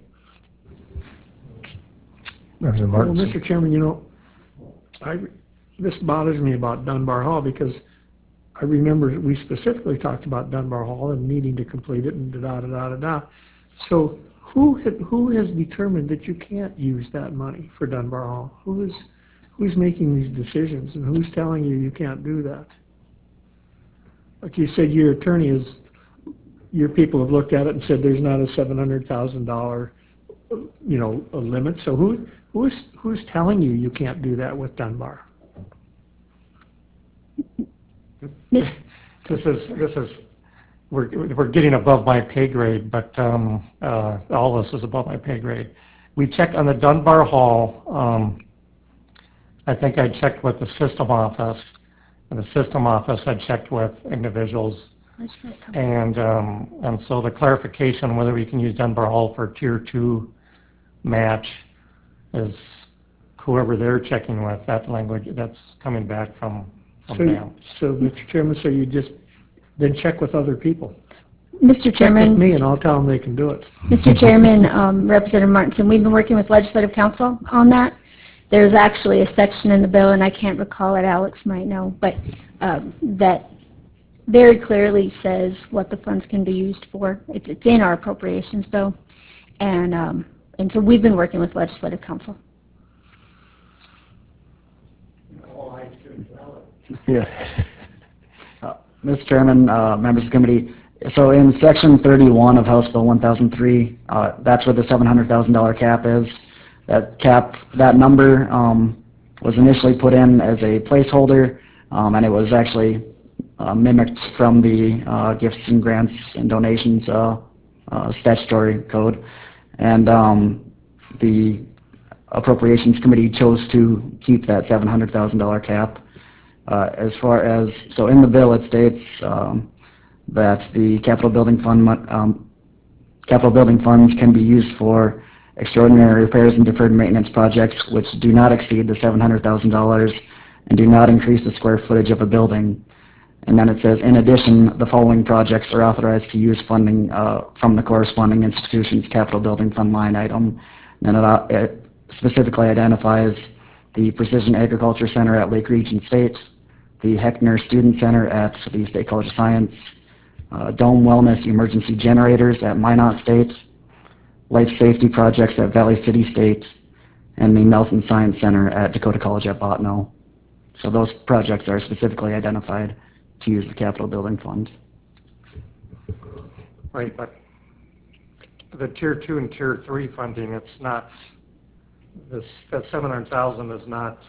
Representative Well, Martinson. Mister Chairman, you know, I, this bothers me about Dunbar Hall because I remember we specifically talked about Dunbar Hall and needing to complete it and da da da da da. So who ha- who has determined that you can't use that money for Dunbar Hall? Who is who's making these decisions, and who's telling you you can't do that? Like you said, your attorney is, your people have looked at it and said there's not a seven hundred thousand dollar, you know, a limit. So who who's who's telling you you can't do that with Dunbar? This is this is we're we're getting above my pay grade, but um, uh, all this is above my pay grade. We checked on the Dunbar Hall. Um, I think I checked with the system office, and the system office I checked with individuals, and um, and so the clarification on whether we can use Dunbar Hall for tier two match is whoever they're checking with. That language that's coming back from. So, you- so, Mister Chairman, so you just then check with other people. Mister Check with Chairman, me, and I'll tell them they can do it. Mister Chairman, um, Representative Martinson, we've been working with Legislative Council on that. There's actually a section in the bill, and I can't recall it, Alex might know, but um, that very clearly says what the funds can be used for. It's, it's in our appropriations bill, and um, and so we've been working with Legislative Council. Yeah. Uh, Mister Chairman, uh, members of the committee, so in section thirty-one of House Bill one thousand three, uh, that's where the seven hundred thousand dollar cap is. That cap, that number um, was initially put in as a placeholder, um, and it was actually uh, mimicked from the uh, gifts and grants and donations uh, uh, statutory code. And um, the Appropriations Committee chose to keep that seven hundred thousand dollar cap. Uh, as far as, so in the bill it states um, that the capital building fund, um, capital building funds can be used for extraordinary repairs and deferred maintenance projects which do not exceed the seven hundred thousand dollars and do not increase the square footage of a building. And then it says, in addition, the following projects are authorized to use funding uh, from the corresponding institution's capital building fund line item. And it, uh, it specifically identifies the Precision Agriculture Center at Lake Region State, the Heckner Student Center at the State College of Science, uh, Dome Wellness Emergency Generators at Minot State, Life Safety Projects at Valley City State, and the Nelson Science Center at Dakota College at Bottineau. So those projects are specifically identified to use the capital building fund. Right, but the tier two and tier three funding, it's not, this, that seven hundred thousand is not,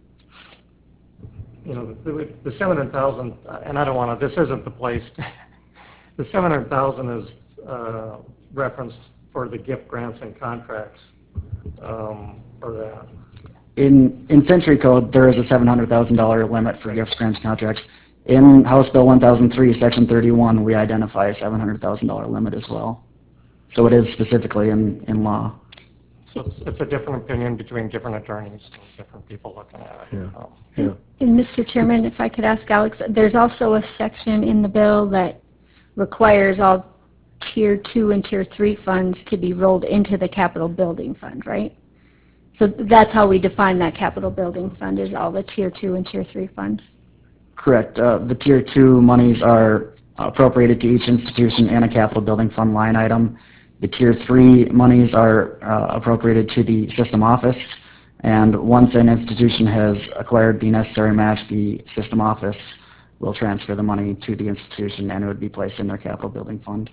you know, the, the seven hundred thousand, and I don't want to, this isn't the place, the seven hundred thousand is uh, referenced for the gift grants and contracts um, for that? In, in Century Code, there is a seven hundred thousand dollars limit for gifts, grants, contracts. In House Bill one thousand three, Section thirty-one, we identify a seven hundred thousand dollars limit as well. So it is specifically in, in law. So it's, it's a different opinion between different attorneys, different people looking at it. Yeah. Um, Yeah. And Mister Chairman, if I could ask Alex, there's also a section in the bill that requires all Tier two and Tier three funds to be rolled into the capital building fund, right? So that's how we define that capital building fund, is all the Tier two and Tier three funds? Correct. Uh, the Tier two monies are appropriated to each institution and a capital building fund line item. The Tier three monies are uh, appropriated to the system office, and once an institution has acquired the necessary match, the system office will transfer the money to the institution and it would be placed in their capital building fund.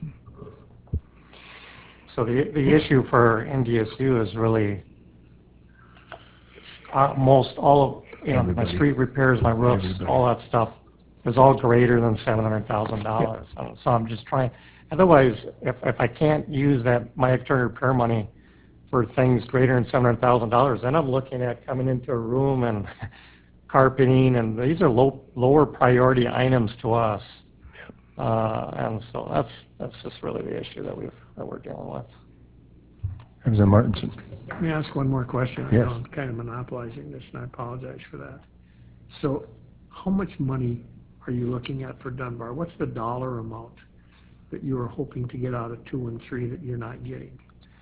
So the, the issue for N D S U is really uh, most all of, you know, my street repairs, my roofs, Everybody. all that stuff is all greater than seven hundred thousand dollars. So I'm just trying, otherwise, if, if I can't use that, my external repair money for things greater than seven hundred thousand dollars, then I'm looking at coming into a room and carpeting, and these are low, lower priority items to us. Uh, and so that's that's just really the issue that we've that we're dealing with. Representative Martinson. Let me ask one more question. I Yes. know I'm kind of monopolizing this, and I apologize for that. So how much money are you looking at for Dunbar? What's the dollar amount that you are hoping to get out of two and three that you're not getting?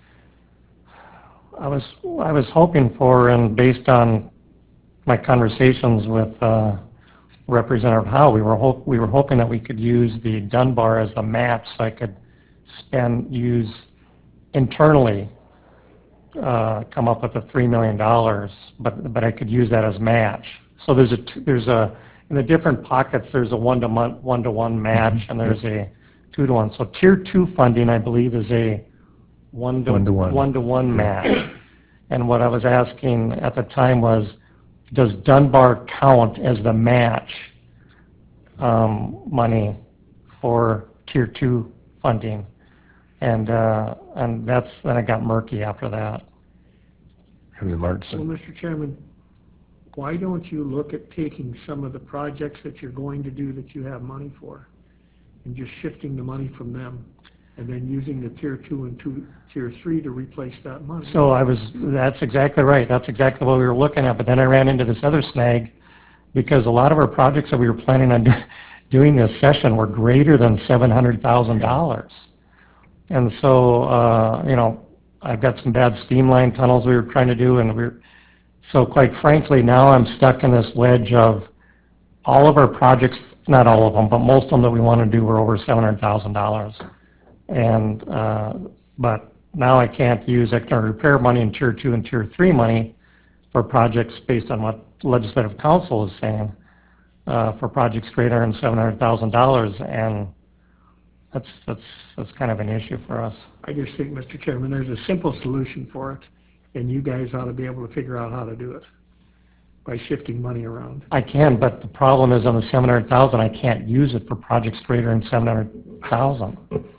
I was I was hoping for, and based on my conversations with uh, Representative Howe, we were hope we were hoping that we could use the Dunbar as the match, so I could spend use internally uh, come up with the three million dollars, but but I could use that as match. So there's a t- there's a in the different pockets there's a one to one one to one match, and there's a two to one. So tier two funding, I believe, is a one to One to one. one to one match. And what I was asking at the time was, does Dunbar count as the match um, money for tier two funding? And uh, and that's then it got murky after that. Representative Well, Martinson. Mister Chairman, why don't you look at taking some of the projects that you're going to do that you have money for and just shifting the money from them and then using the tier two and two, tier three to replace that money? So I was, that's exactly right. That's exactly what we were looking at. But then I ran into this other snag because a lot of our projects that we were planning on do, doing this session were greater than seven hundred thousand dollars. And so, uh, you know, I've got some bad steam line tunnels we were trying to do, and we're, so quite frankly, now I'm stuck in this wedge of all of our projects, not all of them, but most of them that we want to do were over seven hundred thousand dollars. And, uh, but now I can't use external repair money in tier two and tier three money for projects based on what legislative council is saying, uh, for projects greater than seven hundred thousand dollars. And that's, that's, that's kind of an issue for us. I just think, Mister Chairman, there's a simple solution for it, and you guys ought to be able to figure out how to do it by shifting money around. I can, but the problem is on the seven hundred thousand, I can't use it for projects greater than seven hundred thousand.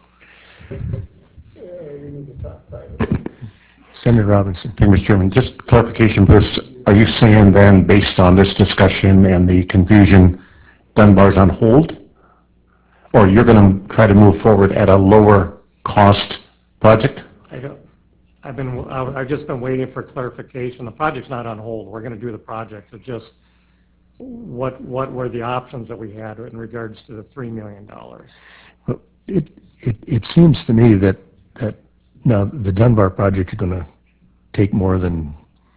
Senator Robinson. Thank you, Mister Chairman. Just clarification, Bruce, are you saying then, based on this discussion and the confusion, Dunbar's on hold? Or you're going to try to move forward at a lower cost project? I don't, I've been, I- I've just been waiting for clarification. The project's not on hold. We're going to do the project. It's just what, what were the options that we had in regards to the three million dollars? Well, It, it, it seems to me that, that now the Dunbar project is going to take more than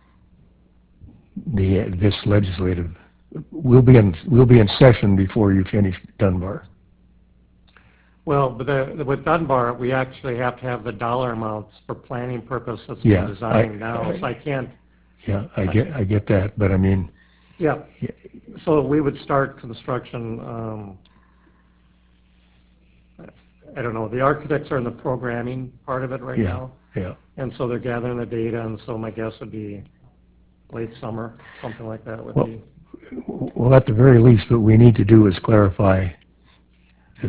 the, this legislative, we'll be in, we'll be in session before you finish Dunbar. Well, but the, with Dunbar, we actually have to have the dollar amounts for planning purposes Yeah, for designing I- now, so I can't, Yeah, I get, I get that, but I mean, yeah. So we would start construction, um, I don't know, the architects are in the programming part of it right yeah, now, yeah. and so they're gathering the data, and so my guess would be late summer, something like that would Well, be. Well, at the very least, what we need to do is clarify,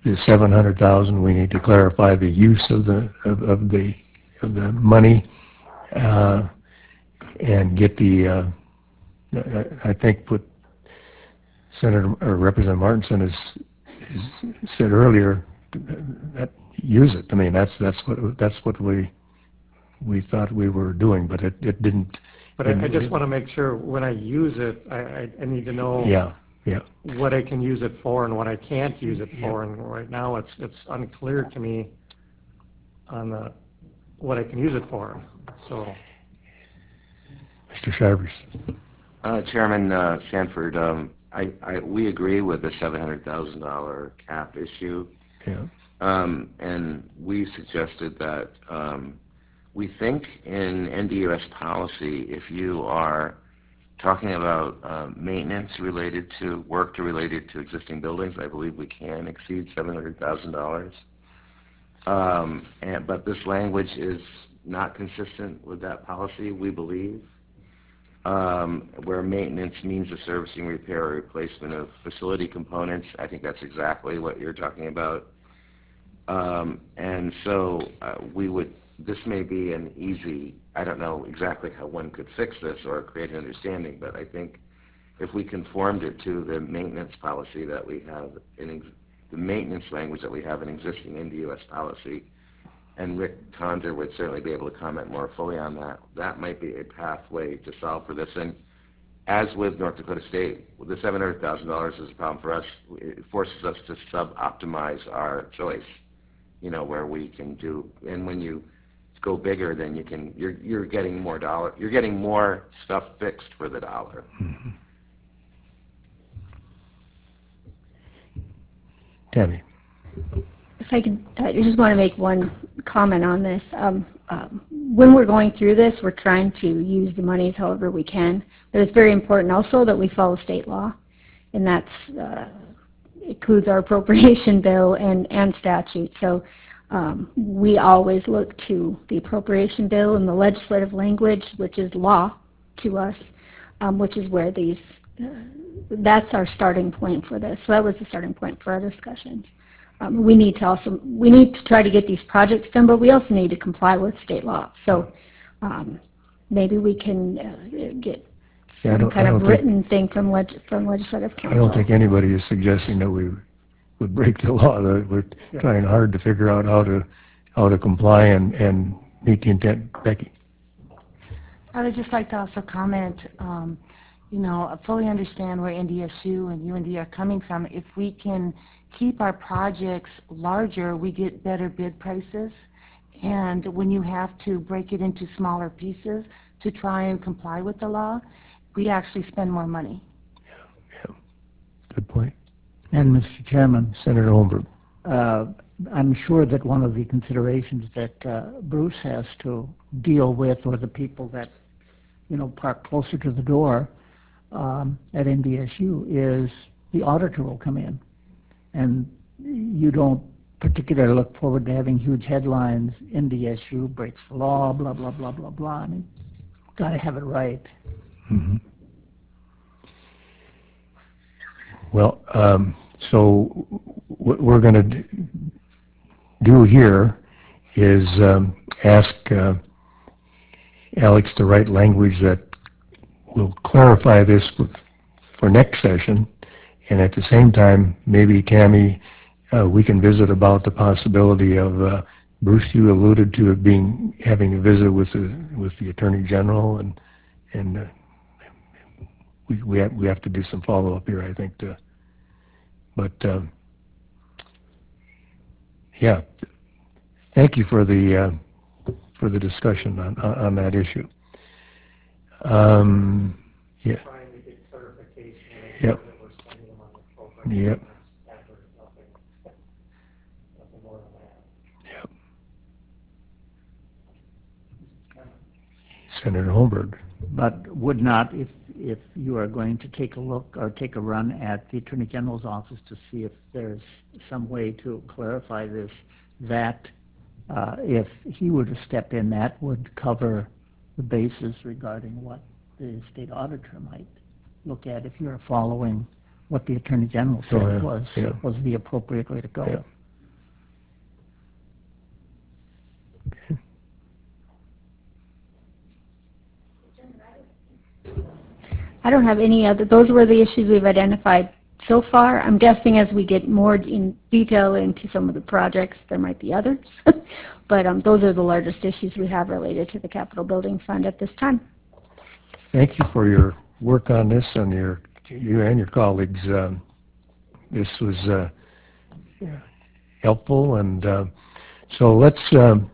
the seven hundred thousand, we need to clarify the use of the, of, of the, of the money, uh, and get the, uh, I I think what Senator, or Representative Martinson has, has said earlier, that use it. I mean, that's, that's what, that's what we, we thought we were doing, but it, it didn't. But I, I just want to make sure when I use it, I, I, I need to know Yeah, yeah. what I can use it for and what I can't use it for. And right now, it's it's unclear to me on the what I can use it for. So, Mister Shivers. Uh, Chairman uh, Sanford, um, I, I, we agree with the seven hundred thousand dollar cap issue. Yeah. Um, and we suggested that um, we think in N D U S policy, if you are talking about uh, maintenance related to work to related to existing buildings, I believe we can exceed seven hundred thousand dollars. Um, and, but this language is not consistent with that policy, we believe. Um, where maintenance means the servicing, repair, or replacement of facility components. I think that's exactly what you're talking about. Um, and so uh, we would, this may be an easy, I don't know exactly how one could fix this or create an understanding, but I think if we conformed it to the maintenance policy that we have, in ex the maintenance language that we have in existing N D U S policy, and Rick Tonder would certainly be able to comment more fully on that, that might be a pathway to solve for this. And as with North Dakota State, the seven hundred thousand dollars is a problem for us. It forces us to sub-optimize our choice, you know, where we can do, and when you go bigger, then you can, you're, you're getting more dollar, you're getting more stuff fixed for the dollar. Mm-hmm. Tammy. If I could, I just want to make one comment on this. Um, um, when we're going through this, we're trying to use the monies however we can, but it's very important also that we follow state law, and that's uh, includes our appropriation bill and, and statute. So um, we always look to the appropriation bill and the legislative language, which is law to us, um, which is where these, uh, that's our starting point for this. So that was the starting point for our discussions. Um, we need to also, we need to try to get these projects done, but we also need to comply with state law. So um, maybe we can uh, get some Yeah, kind of think, written thing from leg from legislative council. I don't think anybody is suggesting that we would break the law. We're Yeah. trying hard to figure out how to how to comply and, and meet the intent. Becky. I would just like to also comment, um, you know, I fully understand where N D S U and U N D are coming from. If we can keep our projects larger, we get better bid prices. And when you have to break it into smaller pieces to try and comply with the law, we actually spend more money. Yeah, yeah. Good point. And Mister Chairman, Senator Holmberg. uh, I'm sure that one of the considerations that uh, Bruce has to deal with, or the people that, you know, park closer to the door um, at N D S U, is the auditor will come in. And you don't particularly look forward to having huge headlines, N D S U breaks the law, blah, blah, blah, blah, blah. I mean, got to have it right. Mm-hmm. Well, um, so what we're going to do here is um, ask uh, Alex to write language that will clarify this with, for next session, and at the same time, maybe Tammy, uh, we can visit about the possibility of uh, Bruce. You alluded to it being having a visit with the with the Attorney General, and and uh, we we have we have to do some follow up here, I think. To, but um, yeah, thank you for the uh, for the discussion on on, on that issue. Um, yeah. trying to get clarification. Yep. That we're spending them on the program. Yep. After nothing, nothing more than that. Yep. Senator Holmberg. But would not, if, if you are going to take a look or take a run at the Attorney General's office to see if there's some way to clarify this, that uh, if he were to step in, that would cover the basis regarding what the state auditor might look at if you're following what the Attorney General said Oh, yeah. was, Yeah. was the appropriate way to go. Yeah. I don't have any other, those were the issues we've identified so far. I'm guessing as we get more in detail into some of the projects, there might be others. But um, those are the largest issues we have related to the Capitol Building Fund at this time. Thank you for your work on this and your, you and your colleagues. Um, this was uh, helpful, and uh, so let's, um,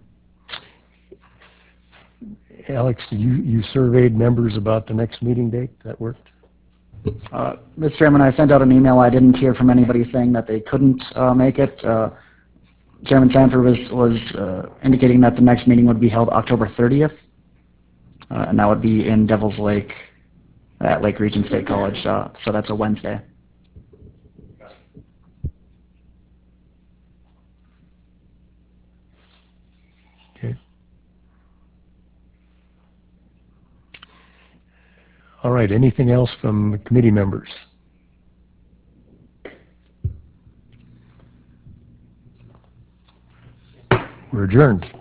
Alex, you, you surveyed members about the next meeting date. That worked? Uh, Mister Chairman, I sent out an email. I didn't hear from anybody saying that they couldn't uh, make it. Uh, Chairman Sanford was, was uh, indicating that the next meeting would be held October thirtieth, uh, and that would be in Devil's Lake at Lake Region State College, uh, so that's a Wednesday. Okay. All right, anything else from committee members? We're adjourned.